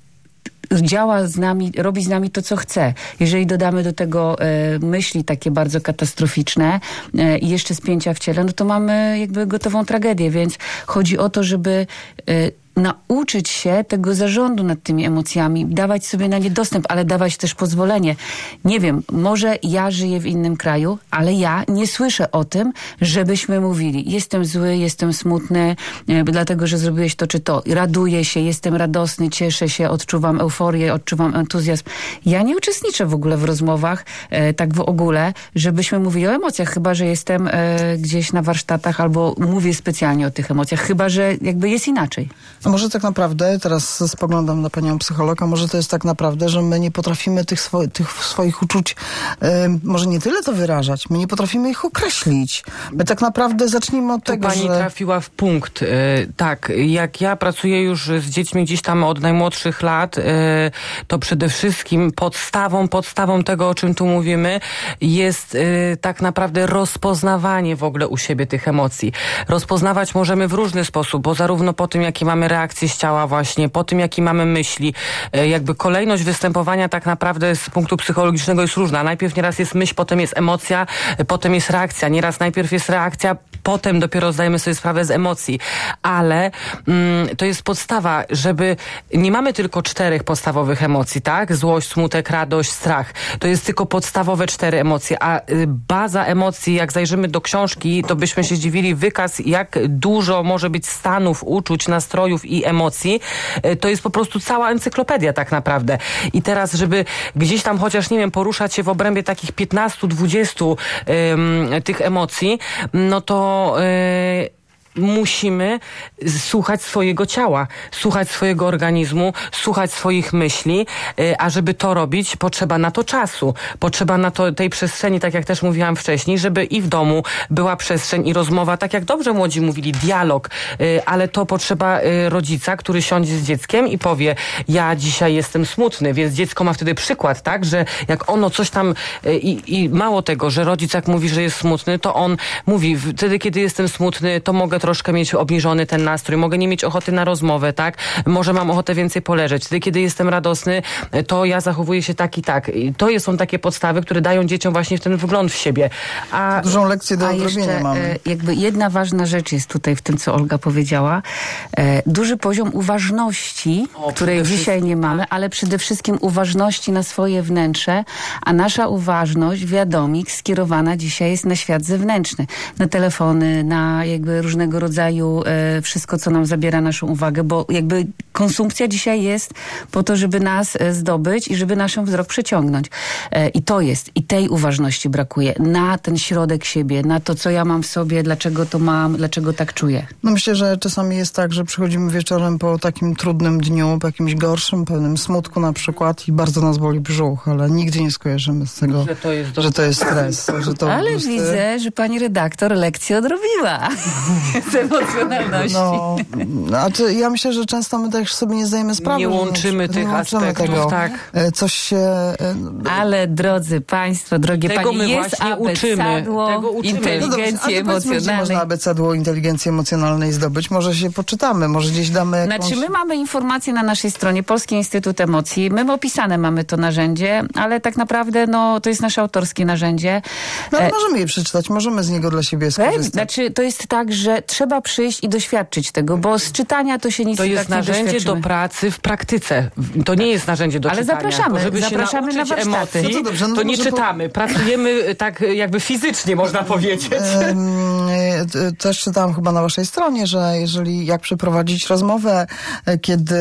działa z nami, robi z nami to, co chce. Jeżeli dodamy do tego e, myśli takie bardzo katastroficzne e, i jeszcze spięcia w ciele, no to mamy jakby gotową tragedię, więc chodzi o to, żeby e, nauczyć się tego zarządu nad tymi emocjami, dawać sobie na nie dostęp, ale dawać też pozwolenie. Nie wiem, może ja żyję w innym kraju, ale ja nie słyszę o tym, żebyśmy mówili, jestem zły, jestem smutny, e, dlatego, że zrobiłeś to czy to. Raduję się, jestem radosny, cieszę się, odczuwam euforię, odczuwam entuzjazm. Ja nie uczestniczę w ogóle w rozmowach, e, tak w ogóle, żebyśmy mówili o emocjach, chyba, że jestem e, gdzieś na warsztatach albo mówię specjalnie o tych emocjach, chyba, że jakby jest inaczej. A może tak naprawdę, teraz spoglądam na panią psychologa, może to jest tak naprawdę, że my nie potrafimy tych, swo- tych swoich uczuć, e, może nie tyle to wyrażać, my nie potrafimy ich określić. My tak naprawdę zacznijmy od Tu tego, pani że... trafiła w punkt. E, tak, jak ja pracuję już z dziećmi gdzieś tam od najmłodszych lat, e, to przede wszystkim podstawą, podstawą tego, o czym tu mówimy, jest e, tak naprawdę rozpoznawanie w ogóle u siebie tych emocji. Rozpoznawać możemy w różny sposób, bo zarówno po tym, jakie mamy reakcje z ciała właśnie, po tym, jakie mamy myśli, e, jakby kolejność występowania tak naprawdę z punktu psychologicznego jest różna. Najpierw nieraz jest myśl, potem jest emocja, e, potem jest reakcja. Nieraz najpierw jest reakcja, potem dopiero zdajemy sobie sprawę z emocji. Ale mm, to jest podstawa, żeby... Nie mamy tylko czterech podstawowych emocji, tak? Złość, smutek, radość, strach. To jest tylko podstawowe cztery emocje, a y, baza emocji, jak zajrzymy do książki, to byśmy się zdziwili, wykaz, jak dużo może być stanów, uczuć, nastrojów i emocji. Y, to jest po prostu cała encyklopedia tak naprawdę. I teraz, żeby gdzieś tam chociaż, nie wiem, poruszać się w obrębie takich piętnastu dwudziestu ym, tych emocji, no to... Yy, musimy słuchać swojego ciała, słuchać swojego organizmu, słuchać swoich myśli, a żeby to robić, potrzeba na to czasu, potrzeba na to tej przestrzeni, tak jak też mówiłam wcześniej, żeby i w domu była przestrzeń i rozmowa, tak jak dobrze młodzi mówili, dialog, ale to potrzeba rodzica, który siądzie z dzieckiem i powie, ja dzisiaj jestem smutny, więc dziecko ma wtedy przykład, tak, że jak ono coś tam i, i mało tego, że rodzic jak mówi, że jest smutny, to on mówi, wtedy kiedy jestem smutny, to mogę troszkę mieć obniżony ten nastrój, mogę nie mieć ochoty na rozmowę, tak, może mam ochotę więcej poleżeć, wtedy kiedy jestem radosny, to ja zachowuję się tak i tak. I to są takie podstawy, które dają dzieciom właśnie ten wgląd w siebie. A, Dużą lekcję do a odrobienia jeszcze, mamy. Jakby jedna ważna rzecz jest tutaj w tym, co Olga powiedziała. Duży poziom uważności, O, której przede dzisiaj nie wszystkim, mamy, ale przede wszystkim uważności na swoje wnętrze, a nasza uważność, wiadomik, skierowana dzisiaj jest na świat zewnętrzny. Na telefony, na jakby różnego rodzaju e, wszystko, co nam zabiera naszą uwagę, bo jakby konsumpcja dzisiaj jest po to, żeby nas e, zdobyć i żeby naszą wzrok przyciągnąć. E, I to jest. I tej uważności brakuje. Na ten środek siebie, na to, co ja mam w sobie, dlaczego to mam, dlaczego tak czuję. No myślę, że czasami jest tak, że przychodzimy wieczorem po takim trudnym dniu, po jakimś gorszym, pełnym smutku na przykład i bardzo nas boli brzuch, ale nigdy nie skojarzymy z tego, że to jest, że to jest stres. Że to Ale po prostu... widzę, że pani redaktor lekcję odrobiła z emocjonalności. No, znaczy ja myślę, że często my też sobie nie zdajemy sprawy. Nie łączymy że, tych nie łączymy aspektów, tego. tak. E, Coś się... e, Ale drodzy państwo, drogie Tego panie, my jest właśnie uczymy. abecadło Tego uczymy. inteligencji no dobrze, ale to powiedzmy, gdzie można emocjonalnej. abecadło inteligencji emocjonalnej zdobyć? Może się poczytamy, może gdzieś damy jakąś... Znaczy my mamy informacje na naszej stronie Polski Instytut Emocji. My opisane mamy to narzędzie, ale tak naprawdę no, to jest nasze autorskie narzędzie. No ale E, możemy je przeczytać, możemy z niego dla siebie skorzystać. Znaczy to jest tak, że trzeba przyjść i doświadczyć tego, bo z czytania to się nic To tak jest nie narzędzie do doświadczymy. pracy w praktyce. To nie jest narzędzie do Ale czytania. zapraszamy, To żeby zapraszamy się na nauczyć warsztaty. emocji, No to dobrze, no to to nie może po- czytamy. Pracujemy tak jakby fizycznie, można powiedzieć. Em, e, Też czytałam chyba na waszej stronie, że jeżeli jak przeprowadzić rozmowę, e, kiedy,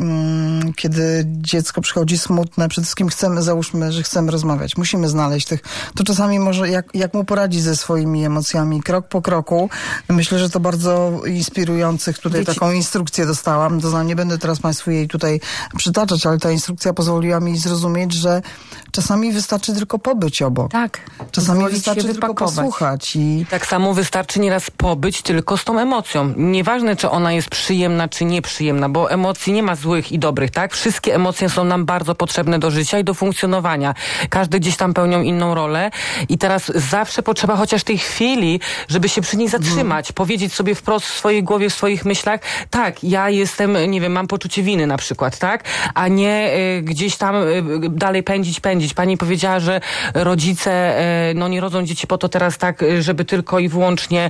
mm, kiedy dziecko przychodzi smutne, przede wszystkim chcemy, załóżmy, że chcemy rozmawiać, musimy znaleźć tych, to czasami może jak, jak mu poradzić ze swoimi emocjami, krok po kroku. Myślę, że to bardzo inspirujących, tutaj Wiecie- taką instrukcję dostałam, to znam, nie będę teraz państwu jej tutaj przytaczać, ale ta instrukcja pozwoliła mi zrozumieć, że czasami wystarczy tylko pobyć obok. Tak. Czasami pozwolić wystarczy się tylko wypakować. posłuchać i Tak samo wystarczy nieraz pobyć tylko z tą emocją. Nieważne, czy ona jest przyjemna, czy nieprzyjemna, bo emocji nie ma złych i dobrych, tak? Wszystkie emocje są nam bardzo potrzebne do życia i do funkcjonowania. Każdy gdzieś tam pełnią inną rolę i teraz zawsze potrzeba chociaż tej chwili, żeby się przy niej zatrzymać, powiedzieć sobie wprost w swojej głowie, w swoich myślach, tak, ja jestem, nie wiem, mam poczucie winy na przykład, tak? A nie y, gdzieś tam y, dalej pędzić, pędzić. Pani powiedziała, że rodzice y, no nie rodzą dzieci po to teraz tak, y, żeby tylko i wyłącznie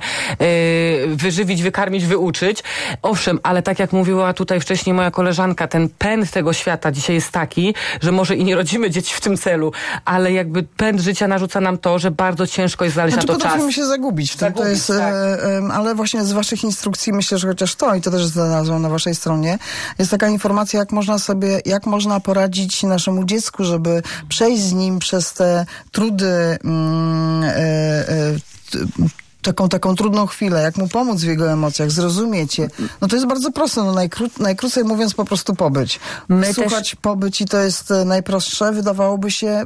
y, wyżywić, wykarmić, wyuczyć. Owszem, ale tak jak mówiła tutaj wcześniej moja koleżanka, ten pęd tego świata dzisiaj jest taki, że może i nie rodzimy dzieci w tym celu, ale jakby pęd życia narzuca nam to, że bardzo ciężko jest znaleźć Znaczy na to czas. potrafimy się zagubić w tym, to Zagubić, jest, tak. e, e, ale właśnie z waszych instrukcji myślę, że chociaż to, i to też znalazłam na waszej stronie, jest taka informacja, jak można sobie, jak można poradzić naszemu dziecku, żeby przejść z nim przez te trudy, mm, e, e, t- taką, taką trudną chwilę, jak mu pomóc w jego emocjach, zrozumieć je. No to jest bardzo proste, no najkró, najkrócej mówiąc po prostu pobyć. My Słuchać, też- pobyć i to jest e, najprostsze, wydawałoby się.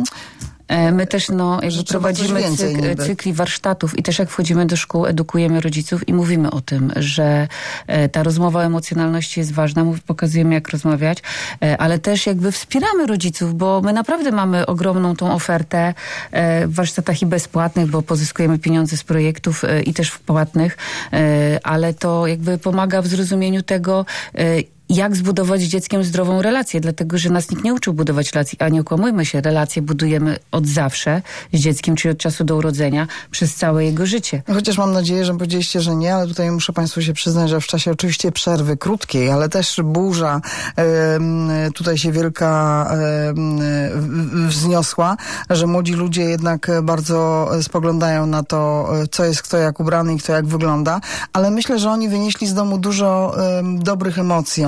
E, My też no, jakby Że trzeba coś prowadzimy więcej cyk, niby. cykli warsztatów i też jak wchodzimy do szkół, edukujemy rodziców i mówimy o tym, że e, ta rozmowa o emocjonalności jest ważna, mów- pokazujemy jak rozmawiać, e, ale też jakby wspieramy rodziców, bo my naprawdę mamy ogromną tą ofertę e, w warsztatach i bezpłatnych, bo pozyskujemy pieniądze z projektów e, i też w płatnych, e, ale to jakby pomaga w zrozumieniu tego, e, jak zbudować z dzieckiem zdrową relację, dlatego, że nas nikt nie uczył budować relacji, a nie okłamujmy się, relacje budujemy od zawsze z dzieckiem, czyli od czasu do urodzenia, przez całe jego życie. No chociaż mam nadzieję, że powiedzieliście, że nie, ale tutaj muszę państwu się przyznać, że w czasie oczywiście przerwy krótkiej, ale też burza, em, tutaj się wielka em, w- wzniosła, że młodzi ludzie jednak bardzo spoglądają na to, co jest kto jak ubrany i kto jak wygląda, ale myślę, że oni wynieśli z domu dużo em, dobrych emocji. Oni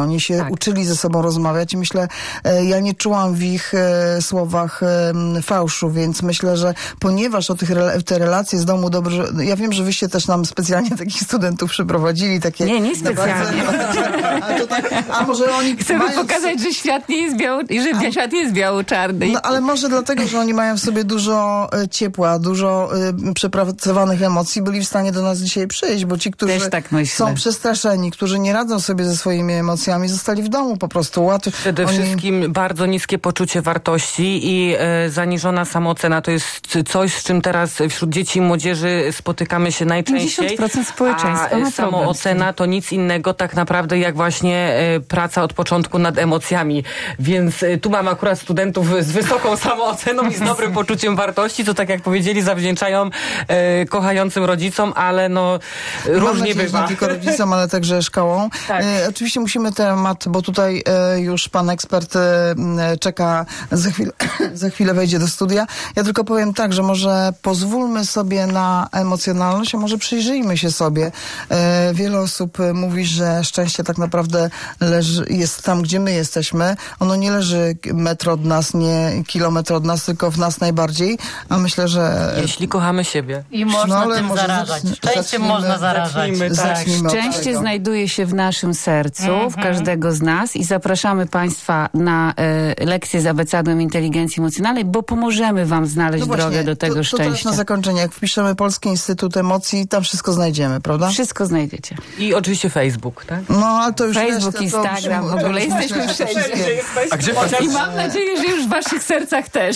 Oni się Tak. uczyli ze sobą rozmawiać i myślę, e, ja nie czułam w ich e, słowach e, fałszu, więc myślę, że ponieważ o tych rela- te relacje z domu dobrze, ja wiem, że wyście też nam specjalnie takich studentów przyprowadzili, takie... Nie, nie specjalnie. A, to tak, a może oni Chcemy mają... pokazać, że świat nie jest biało, że świat jest biało-czarny. No ale może dlatego, że oni mają w sobie dużo e, ciepła, dużo e, przepracowanych emocji, byli w stanie do nas dzisiaj przyjść, bo ci, którzy Też tak myślę. są przestraszeni, którzy nie radzą sobie ze swoimi emocjami, zostali w domu po prostu. Łatwo. Przede Oni... wszystkim bardzo niskie poczucie wartości i e, zaniżona samoocena. To jest coś, z czym teraz wśród dzieci i młodzieży spotykamy się najczęściej. pięćdziesiąt procent społeczeństwa A ma e, samoocena to nic innego tak naprawdę jak właśnie e, praca od początku nad emocjami. Więc e, tu mam akurat studentów z wysoką samooceną i z dobrym poczuciem wartości, co tak jak powiedzieli zawdzięczają e, kochającym rodzicom, ale no Mam różnie nadzieję, że bywa. nie tylko rodzicom, ale także szkołą. Tak. E, oczywiście musimy temat, bo tutaj e, już pan ekspert e, czeka, za chwilę, za chwilę wejdzie do studia. Ja tylko powiem tak, że może pozwólmy sobie na emocjonalność, a może przyjrzyjmy się sobie. E, wiele osób e, mówi, że szczęście tak naprawdę leży, jest tam, gdzie my jesteśmy. Ono nie leży metr od nas, nie kilometr od nas, tylko w nas najbardziej. A myślę, że... Jeśli kochamy siebie. I można No, ale tym może zarażać. zacznij- Szczęściem zacznijmy- można zarażać. zacznijmy, Tak. Zacznijmy od Szczęście tego. znajduje się w naszym sercu, w każdego z nas i zapraszamy Państwa na e, lekcję z abecedą inteligencji emocjonalnej, bo pomożemy Wam znaleźć No drogę właśnie, do tego to, to teraz szczęścia. na zakończenie, jak wpiszemy Polski Instytut Emocji, tam wszystko znajdziemy, prawda? Wszystko znajdziecie. I oczywiście Facebook, tak? No, ale to już Facebook, resztę, to Instagram, musimy- w ogóle to już jesteśmy myślę, że wszędzie. wszystkie- A gdzie, I festyn, mam nadzieję, że już w Waszych sercach też.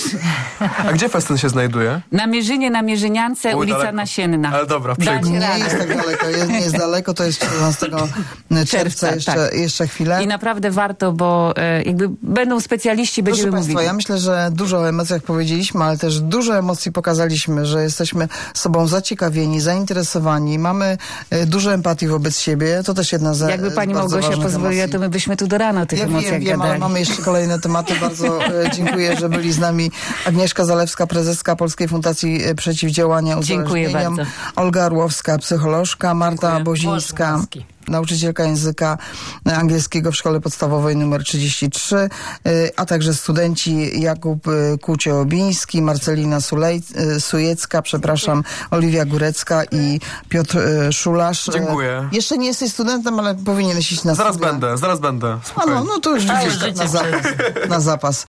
a gdzie festyn się znajduje? Na Mierzynie, na Mierzyniance, Oj, ulica daleko. Nasienna. Ale dobra, Dacie przejdę. Nie radę. jest tak daleko, jest, nie jest daleko, to jest czternastego czerwca, Czerwca, jeszcze, tak. jeszcze chwilę. I naprawdę warto, bo e, jakby będą specjaliści, Proszę będziemy Państwa, mówili. ja myślę, że dużo o emocjach powiedzieliśmy, ale też dużo emocji pokazaliśmy, że jesteśmy sobą zaciekawieni, zainteresowani, mamy e, dużo empatii wobec siebie, to też jedna z Jakby z pani bardzo Małgosia ważnych pozwoliła, emocji. to my byśmy tu do rana o tych Ja emocjach wiem, wiem, ale gadali. mamy jeszcze kolejne tematy. Bardzo e, dziękuję, że byli z nami Agnieszka Zalewska, prezeska Polskiej Fundacji e, Przeciwdziałania Dziękuję Uzależnieniom, bardzo. Olga Arłowska, psycholożka, Marta Dziękuję. Bozińska, Włoski. nauczycielka języka angielskiego w Szkole Podstawowej nr trzydzieści trzy, y, a także studenci Jakub y, Kucio-Obiński, Marcelina Sulej, y, Sujecka, przepraszam, Oliwia Górecka i Piotr y, Szularz. Dziękuję. Y, Jeszcze nie jesteś studentem, ale powinieneś iść na Zaraz studia. będę, zaraz będę. A Spokojnie. no, no to już Całe widzisz tak życie na zapas. Na zapas.